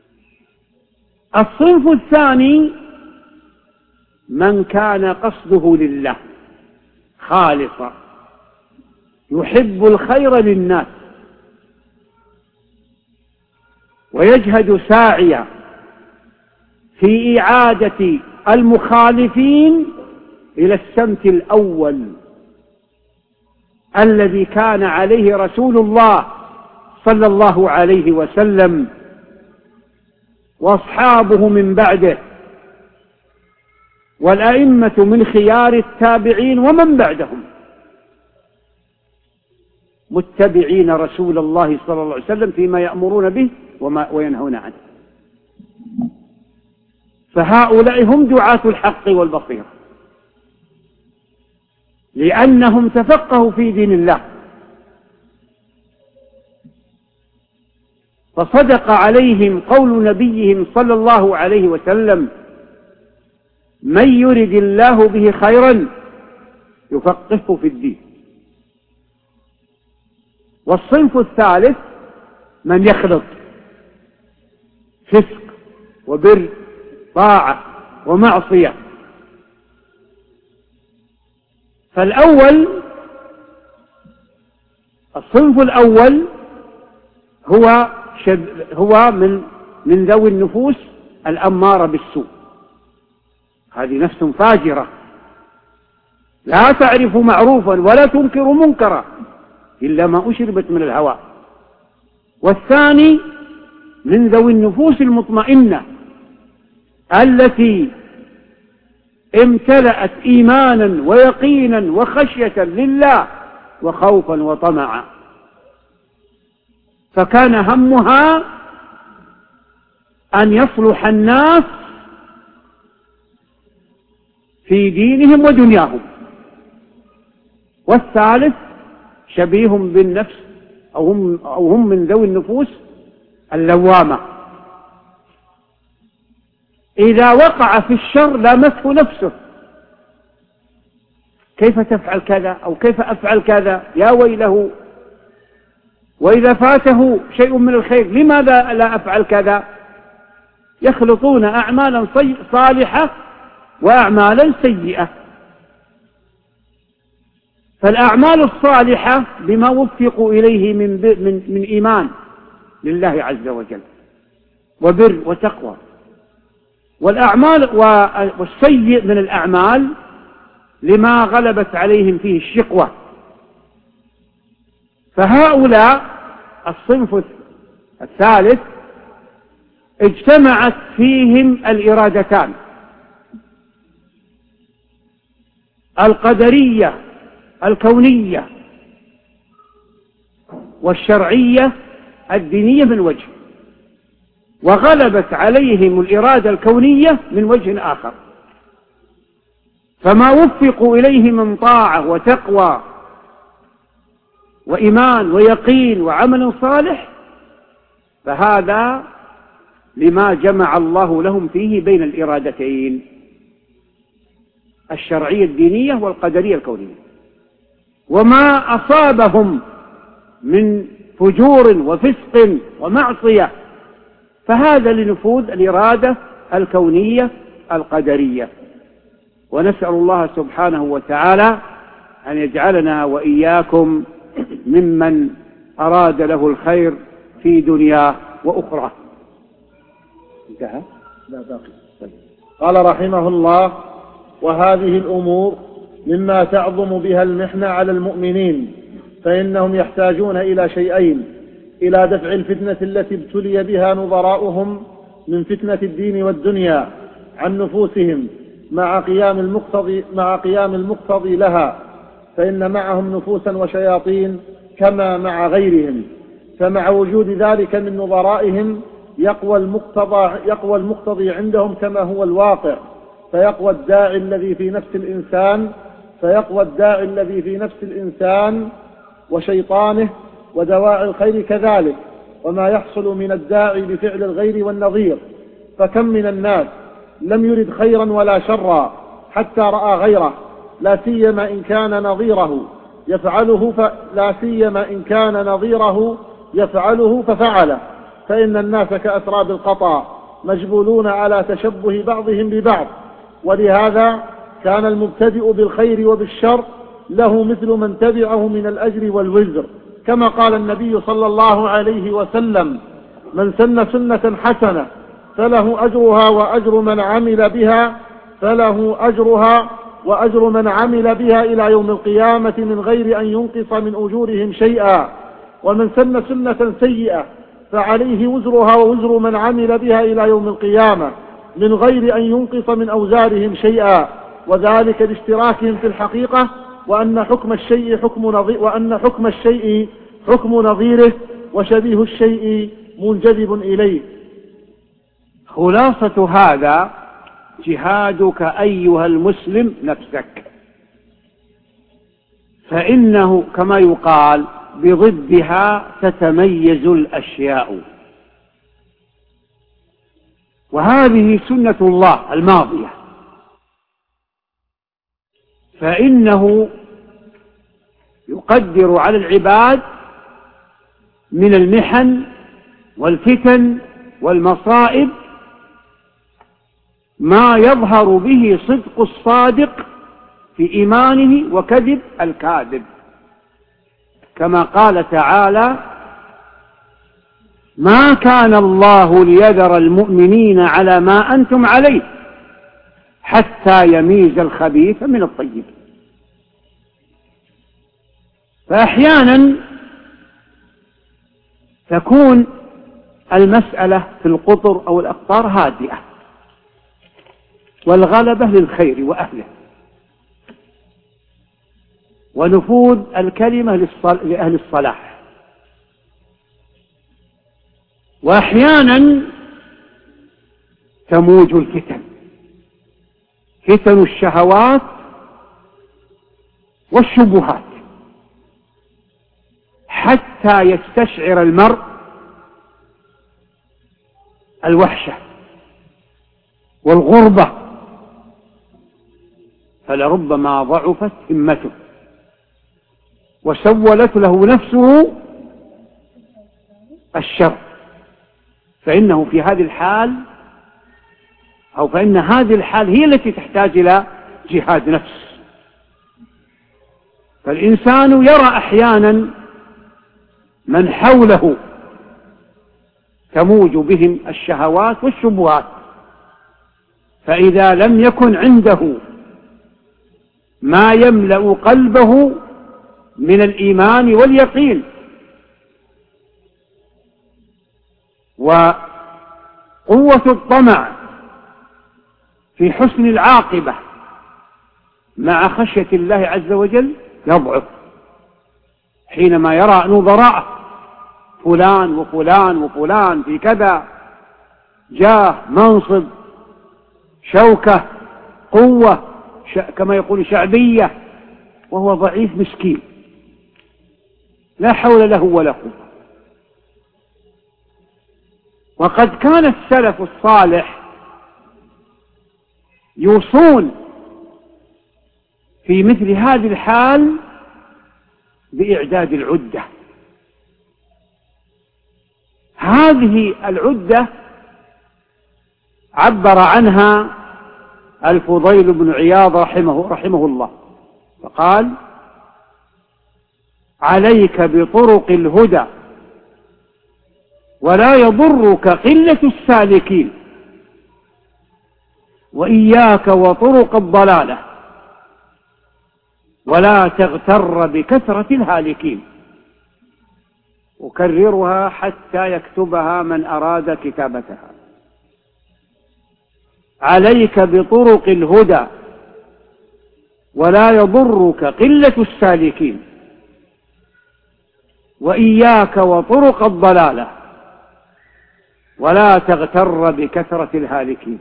الصنف الثاني من كان قصده لله خالصا، يحب الخير للناس ويجهد ساعيا في إعادة المخالفين إلى السمت الأول الذي كان عليه رسول الله صلى الله عليه وسلم وأصحابه من بعده والأئمة من خيار التابعين ومن بعدهم متبعين رسول الله صلى الله عليه وسلم فيما يأمرون به وما وينهون عنه. فهؤلاء هم دعاة الحق والبصيرة، لأنهم تفقهوا في دين الله، فصدق عليهم قول نبيهم صلى الله عليه وسلم: من يرد الله به خيرا يفقهه في الدين. والصنف الثالث من يخلط فسق وبر، طاعة ومعصية. فالأول الصنف الأول هو شب هو من من ذوي النفوس الأمارة بالسوء، هذه نفس فاجرة لا تعرف معروفا ولا تنكر منكرا إلا ما أشربت من الهوى. والثاني من ذوي النفوس المطمئنة التي امتلأت إيمانا ويقينا وخشية لله وخوفا وطمعا، فكان همها أن يصلح الناس في دينهم ودنياهم. والثالث شبيه بالنفس أو هم, أو هم من ذوي النفوس اللوامة، إذا وقع في الشر لامته نفسه: كيف تفعل كذا أو كيف أفعل كذا يا ويله. وإذا فاته شيء من الخير: لماذا لا أفعل كذا. يخلطون أعمالا صالحة وأعمالا سيئة. فالأعمال الصالحة بما وفقوا إليه من, من, من إيمان لله عز وجل وبر وتقوى، والأعمال والسيء من الأعمال لما غلبت عليهم فيه الشقوة. فهؤلاء الصنف الثالث اجتمعت فيهم الإرادتان: القدرية الكونية والشرعية الدينية من وجه، وغلبت عليهم الإرادة الكونية من وجه آخر. فما وفقوا إليه من طاعة وتقوى وإيمان ويقين وعمل صالح فهذا لما جمع الله لهم فيه بين الإرادتين الشرعية الدينية والقدرية الكونية. وما أصابهم من فجور وفسق ومعصية فهذا لنفوذ الإرادة الكونية القدرية. ونسأل الله سبحانه وتعالى أن يجعلنا وإياكم ممن أراد له الخير في دنياه وأخرى. انتهى؟ لا باقي. قال رحمه الله: وهذه الأمور مما تعظم بها المحنة على المؤمنين، فإنهم يحتاجون إلى شيئين: إلى دفع الفتنة التي ابتلي بها نظراؤهم من فتنة الدين والدنيا عن نفوسهم مع قيام المقتضي, مع قيام المقتضي لها، فإن معهم نفوسا وشياطين كما مع غيرهم، فمع وجود ذلك من نظرائهم يقوى المقتضى, يقوى المقتضي عندهم كما هو الواقع، فيقوى الداعي الذي في نفس الإنسان فيقوى الداعي الذي في نفس الإنسان وشيطانه ودواعي الخير كذلك، وما يحصل من الداعي بفعل الغير والنظير. فكم من الناس لم يرد خيرا ولا شرا حتى رأى غيره، لا سيما إن كان نظيره يفعله ف... لا سيما إن كان نظيره يفعله ففعله، فإن الناس كأسراب القطا مجبولون على تشبه بعضهم ببعض. ولهذا كان المبتدئ بالخير وبالشر له مثل من تبعه من الأجر والوزر، كما قال النبي صلى الله عليه وسلم: من سن سنة حسنة فله أجرها وأجر من عمل بها فله أجرها وأجر من عمل بها إلى يوم القيامة من غير أن ينقص من أجورهم شيئا، ومن سن سنة سيئة فعليه وزرها ووزر من عمل بها إلى يوم القيامة من غير أن ينقص من أوزارهم شيئا، وذلك لاشتراكهم في الحقيقة، وأن حكم الشيء حكم نظير وأن حكم الشيء حكم نظيره، وشبيه الشيء منجذب إليه. خلاصة هذا: جهادك أيها المسلم نفسك، فإنه كما يقال بضدها تتميز الأشياء، وهذه سنة الله الماضية، فإنه يقدر على العباد من المحن والفتن والمصائب ما يظهر به صدق الصادق في إيمانه وكذب الكاذب، كما قال تعالى: ما كان الله ليذر المؤمنين على ما أنتم عليه حتى يميز الخبيث من الطيب. فأحيانا تكون المسألة في القطر أو الأقطار هادئة، والغلبة للخير وأهله، ونفوذ الكلمة لأهل الصلاح. وأحيانا تموج الفتن، فتن الشهوات والشبهات، حتى يستشعر المرء الوحشة والغربة، فلربما ضعفت همته وسولت له نفسه الشر، فإنه في هذه الحال أو فإن هذه الحال هي التي تحتاج إلى جهاد نفس. فالإنسان يرى أحيانا من حوله تموج بهم الشهوات والشبهات، فإذا لم يكن عنده ما يملأ قلبه من الإيمان واليقين وقوة الطمع في حسن العاقبة مع خشية الله عز وجل، يضعف حينما يرى نظراءه فلان وفلان وفلان في كذا، جاه، منصب، شوكة، قوة، كما يقول شعبية، وهو ضعيف مسكين لا حول له ولا قوة. وقد كان السلف الصالح يوصون في مثل هذه الحال بإعداد العدة. هذه العدة عبر عنها الفضيل بن عياض رحمه, رحمه الله فقال: عليك بطرق الهدى ولا يضرك قلة السالكين، وإياك وطرق الضلالة ولا تغتر بكثرة الهالكين. أكررها حتى يكتبها من أراد كتابتها: عليك بطرق الهدى ولا يضرك قلة السالكين، وإياك وطرق الضلالة ولا تغتر بكثرة الهالكين.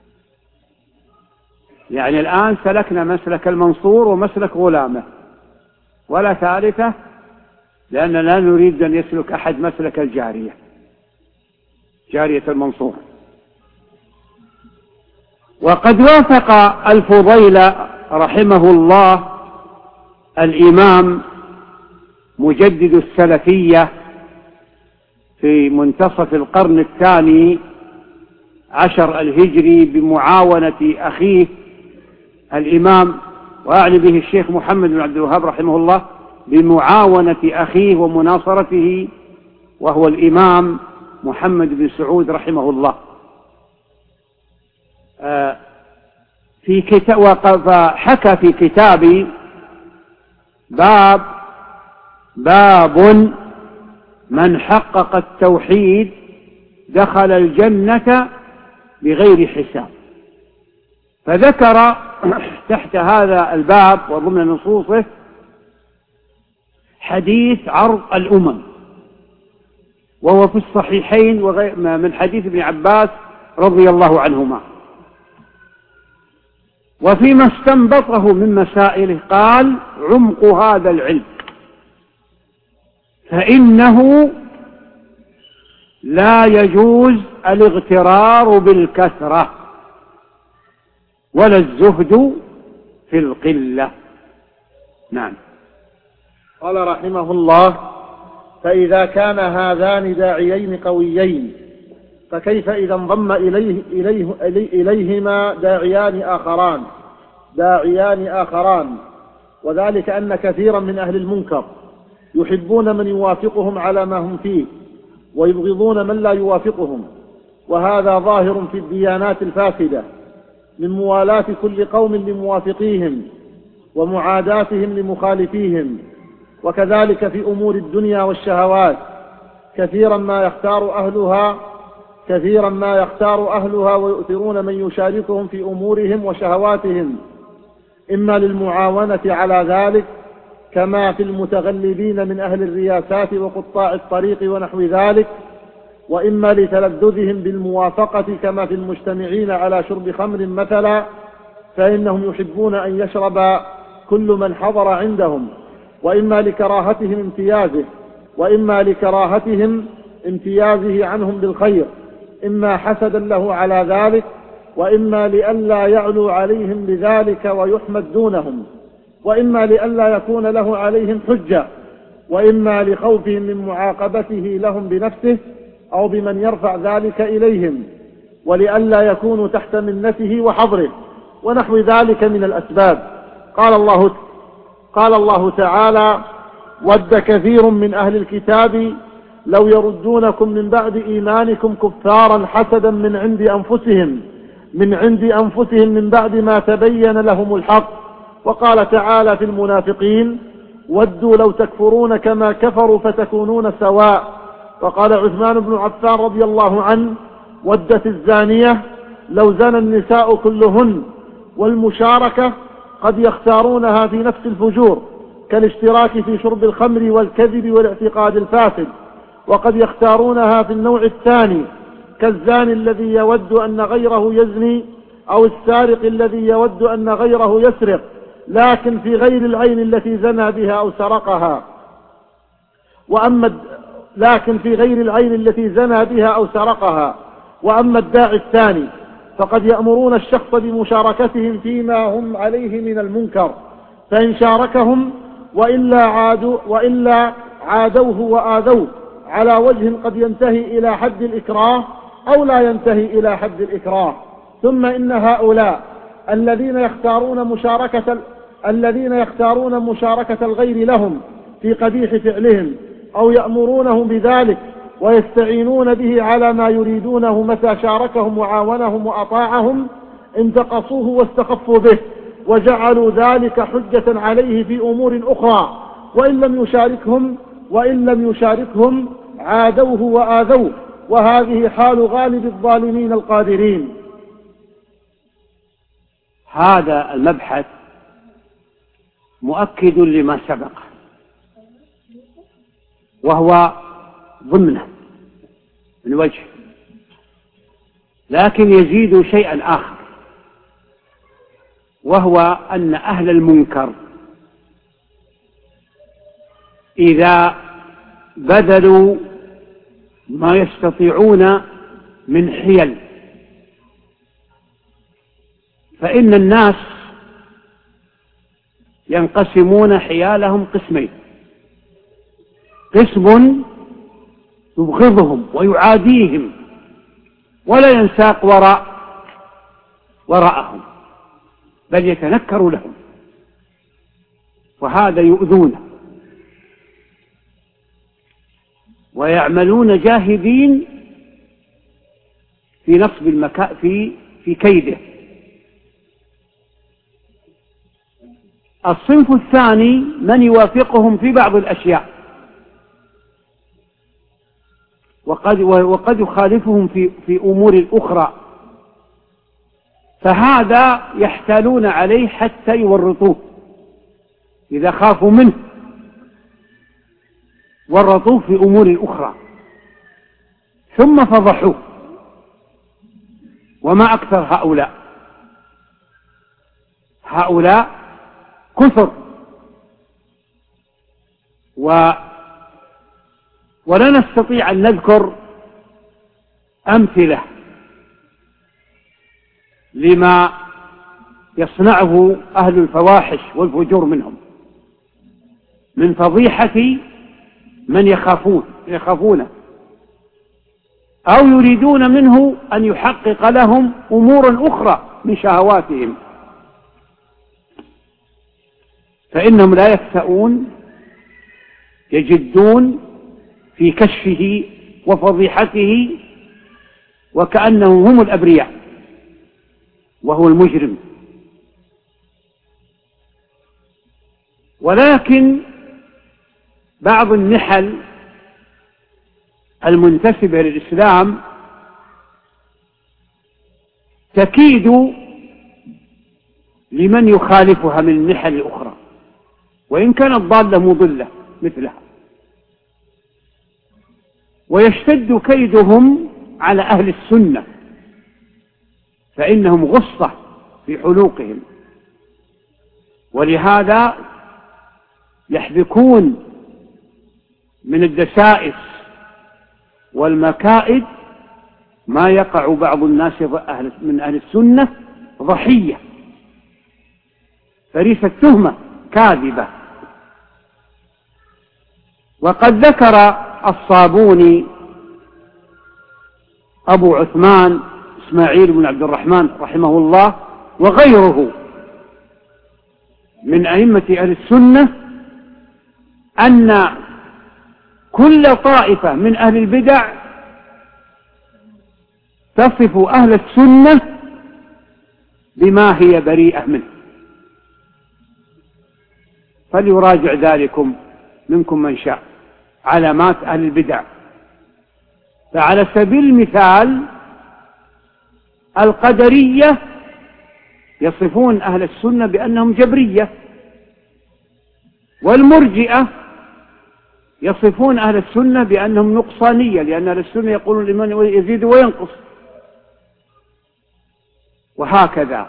يعني الآن سلكنا مسلك المنصور ومسلك غلامه ولا ثالثة، لأننا لا نريد أن يسلك أحد مسلك الجارية، جارية المنصور. وقد وافق الفضيل رحمه الله الإمام مجدد السلفية في منتصف القرن الثاني عشر الهجري بمعاونة أخيه الإمام، وأعني به الشيخ محمد بن عبد الوهاب رحمه الله، بمعاونة أخيه ومناصرته، وهو الإمام محمد بن سعود رحمه الله. في كتاب وحكى في كتابي باب باب من حقق التوحيد دخل الجنة بغير حساب، فذكر تحت هذا الباب وضمن نصوصه حديث عرض الأمم، وهو في الصحيحين وغير من حديث ابن عباس رضي الله عنهما. وفيما استنبطه من مسائله قال: عمق هذا العلم فإنه لا يجوز الاغترار بالكثرة ولا الزهد في القلة. نعم. قال رحمه الله: فإذا كان هذان داعيين قويين فكيف إذا انضم إليه إليه إليهما داعيان آخران داعيان آخران وذلك أن كثيرا من أهل المنكر يحبون من يوافقهم على ما هم فيه ويبغضون من لا يوافقهم، وهذا ظاهر في الديانات الفاسدة من موالاة كل قوم لموافقيهم ومعاداتهم لمخالفيهم. وكذلك في أمور الدنيا والشهوات كثيرا ما يختار أهلها كثيرا ما يختار أهلها ويؤثرون من يشاركهم في أمورهم وشهواتهم، إما للمعاونة على ذلك كما في المتغلبين من أهل الرياسات وقطاع الطريق ونحو ذلك، وإما لتلذذهم بالموافقة كما في المجتمعين على شرب خمر مثلا، فإنهم يحبون أن يشرب كل من حضر عندهم، وإما لكراهتهم امتيازه وإما لكراهتهم امتيازه عنهم بالخير، إما حسدا له على ذلك وإما لئلا يعلو عليهم بذلك ويحمد دونهم، وإما لئلا يكون له عليهم حجة، وإما لخوفهم من معاقبته لهم بنفسه أو بمن يرفع ذلك إليهم، ولئلا يكونوا تحت منته وحظره ونحو ذلك من الأسباب. قال الله قال الله تعالى: ود كثير من أهل الكتاب لو يردونكم من بعد إيمانكم كفارا حسدا من عند أنفسهم من عند أنفسهم من بعد ما تبين لهم الحق. وقال تعالى في المنافقين: ودوا لو تكفرون كما كفروا فتكونون سواء. وقال عثمان بن عفان رضي الله عنه: ودت الزانية لو زنى النساء كلهن. والمشاركة قد يختارونها في نفس الفجور كالاشتراك في شرب الخمر والكذب والاعتقاد الفاسد، وقد يختارونها في النوع الثاني كالزاني الذي يود أن غيره يزني أو السارق الذي يود أن غيره يسرق لكن في غير العين التي زنى بها أو سرقها. وأما لكن في غير العين التي زنى بها أو سرقها. وأما الداعي الثاني فقد يأمرون الشخص بمشاركتهم فيما هم عليه من المنكر، فإن شاركهم وإلا عادوا وإلا عادوه وآذوه على وجه قد ينتهي إلى حد الإكراه أو لا ينتهي إلى حد الإكراه. ثم إن هؤلاء الذين يختارون مشاركة الذين يختارون مشاركة الغير لهم في قبيح فعلهم أو يأمرونهم بذلك ويستعينون به على ما يريدونه متى شاركهم وعاونهم وأطاعهم انتقصوه واستخفوا به وجعلوا ذلك حجة عليه في أمور أخرى، وإن لم يشاركهم وإن لم يشاركهم عادوه وآذوه، وهذه حال غالب الظالمين القادرين. هذا المبحث مؤكد لما سبق، وهو ضمنه من وجه، لكن يزيد شيئا آخر، وهو أن أهل المنكر إذا بذلوا ما يستطيعون من حيل فإن الناس ينقسمون حيالهم قسمين: قسم يبغضهم ويعاديهم ولا ينساق وراء وراءهم بل يتنكر لهم، وهذا يؤذونه ويعملون جاهدين في نصب المكا في في كيده. الصنف الثاني من يوافقهم في بعض الأشياء وقد وقد يخالفهم في في أمور أخرى، فهذا يحتالون عليه حتى يورطوه. إذا خافوا منه ورطوه في أمور أخرى ثم فضحوه. وما أكثر هؤلاء هؤلاء كثر، و ولا نستطيع أن نذكر أمثلة لما يصنعه أهل الفواحش والفجور منهم من فضيحة من يخافون يخافونه أو يريدون منه أن يحقق لهم أمور أخرى من شهواتهم، فإنهم لا يفتؤون، يجدون في كشفه وفضيحته وكأنهم هم الأبرياء وهو المجرم. ولكن بعض النحل المنتسبة للإسلام تكيد لمن يخالفها من النحل الأخرى وإن كانت ضالة مضلة مثلها، ويشتد كيدهم على أهل السنة فإنهم غصة في حلوقهم، ولهذا يحبكون من الدسائس والمكائد ما يقع بعض الناس من أهل السنة ضحية فريسة تهمة كاذبة. وقد ذكر الصابوني أبو عثمان إسماعيل بن عبد الرحمن رحمه الله وغيره من أئمة أهل السنة أن كل طائفة من أهل البدع تصف أهل السنة بما هي بريئة منه، فليراجع ذلكم منكم من شاء علامات أهل البدع. فعلى سبيل المثال القدرية يصفون أهل السنة بأنهم جبرية، والمرجئة يصفون أهل السنة بأنهم نقصانية، لأن أهل السنة يقولون لمن يزيد وينقص. وهكذا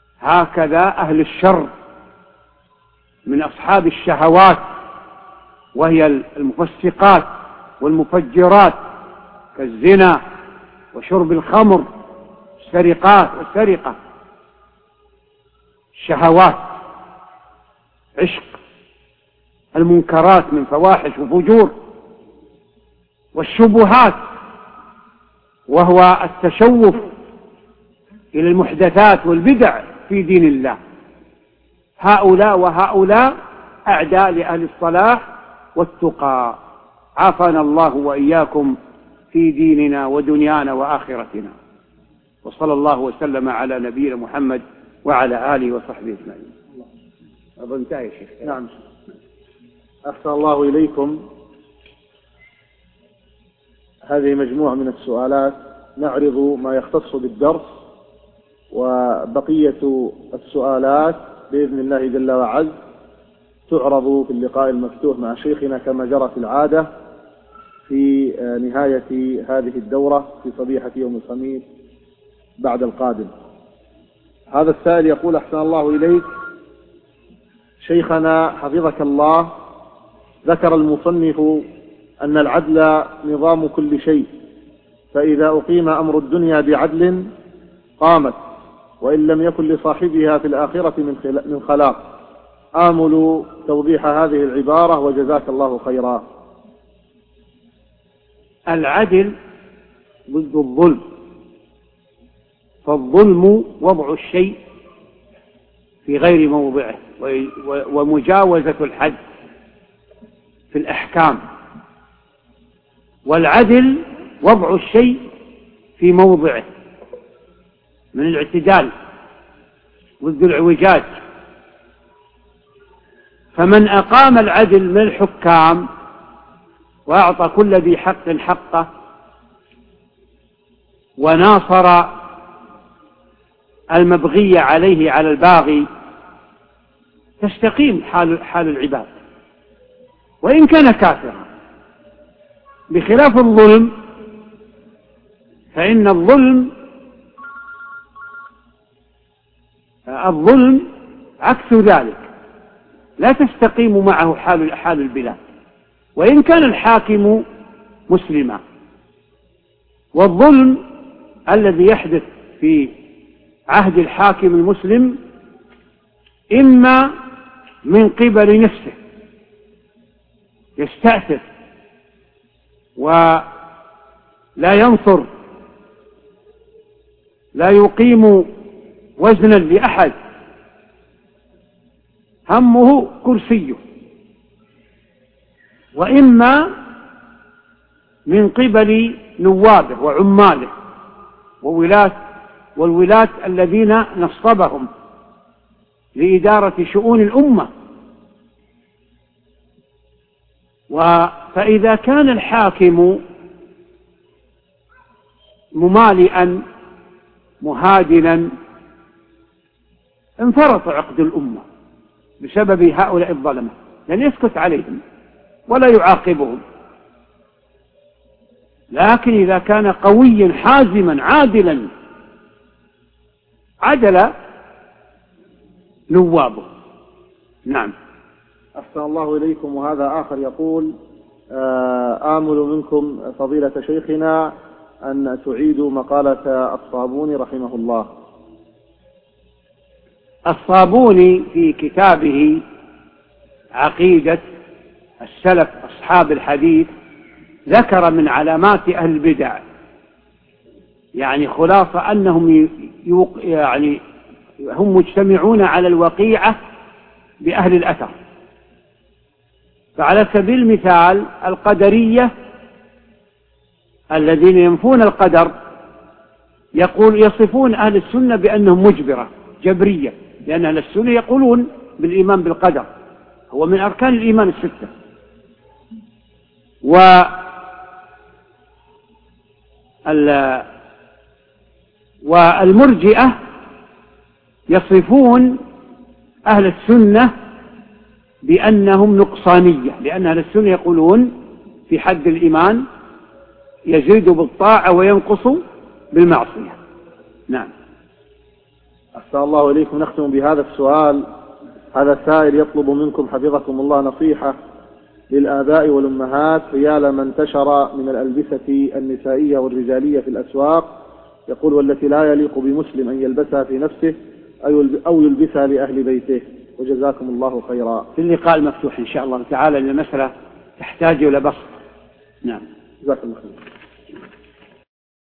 هكذا أهل الشر من أصحاب الشهوات وهي المفسقات والمفجرات كالزنا وشرب الخمر والسرقات والسرقة، الشهوات، عشق، المنكرات من فواحش وفجور، والشبهات وهو التشوف إلى المحدثات والبدع في دين الله. هؤلاء وهؤلاء أعداء لأهل الصلاح والتقى، عافانا الله وإياكم في ديننا ودنيانا وآخرتنا. وصلى الله وسلم على نبينا محمد وعلى آله وصحبه أجمعين. أظن انتهى يا شيخ. نعم. أحسن الله إليكم. هذه مجموعة من السؤالات نعرض ما يختص بالدرس، وبقية السؤالات بإذن الله جل وعز تعرض في اللقاء المفتوح مع شيخنا كما جرت العادة في نهاية هذه الدورة في صبيحة يوم الخميس بعد القادم. هذا السائل يقول: أحسن الله إليك شيخنا حفظك الله، ذكر المصنف أن العدل نظام كل شيء، فإذا أقيم أمر الدنيا بعدل قامت، وإن لم يكن لصاحبها في الآخرة من خلاق. آمل توضيح هذه العبارة وجزاك الله خيرا. العدل ضد الظلم، فالظلم وضع الشيء في غير موضعه ومجاوزة الحد في الأحكام، والعدل وضع الشيء في موضعه من الاعتدال ضد العوجاج. فمن أقام العدل من الحكام وأعطى كل ذي حق حقه وناصر المبغي عليه على الباغي تستقيم حال, حال العباد وإن كان كافرا، بخلاف الظلم، فإن الظلم الظلم عكس ذلك، لا تستقيم معه حال حال البلاد وإن كان الحاكم مسلما. والظلم الذي يحدث في عهد الحاكم المسلم إما من قبل نفسه يستأثر ولا ينصر، لا يقيم وزنا لأحد، همه كرسيه، وإما من قبل نوابه وعماله وولاة والولاة الذين نصبهم لإدارة شؤون الأمة. فإذا كان الحاكم ممالئا مهادنا انفرط عقد الأمة بسبب هؤلاء الظلمة، لن يسكت عليهم ولا يعاقبهم. لكن إذا كان قويا حازما عادلا عدل نوابه. نعم. أحسن الله إليكم. وهذا آخر يقول: آمل منكم فضيلة شيخنا أن تعيدوا مقالة الصابوني رحمه الله. الصابوني في كتابه عقيدة السلف أصحاب الحديث ذكر من علامات أهل البدع، يعني خلاصة أنهم يوق يعني هم مجتمعون على الوقيعة بأهل الأثر. فعلى سبيل المثال القدرية الذين ينفون القدر يقول يصفون أهل السنة بأنهم مجبرة جبرية، لأن أهل السنة يقولون بالإيمان بالقدر، هو من أركان الإيمان الستة. و والمرجئة يصفون أهل السنة بأنهم نقصانية، لأن أهل السنة يقولون في حد الإيمان يزيد بالطاعة وينقص بالمعصية. نعم. أحسن الله إليكم. نختم بهذا السؤال. هذا السائل يطلب منكم حفظكم الله نصيحة للآباء والأمهات حيال ما انتشر من الألبسة النسائية والرجالية في الأسواق، يقول والتي لا يليق بمسلم أن يلبسها في نفسه أو يلبسها لأهل بيته، وجزاكم الله خيرا. في اللقاء المفتوح إن شاء الله تعالى، لأن المسألة تحتاج إلى بسط. نعم، جزاكم الله خيرا.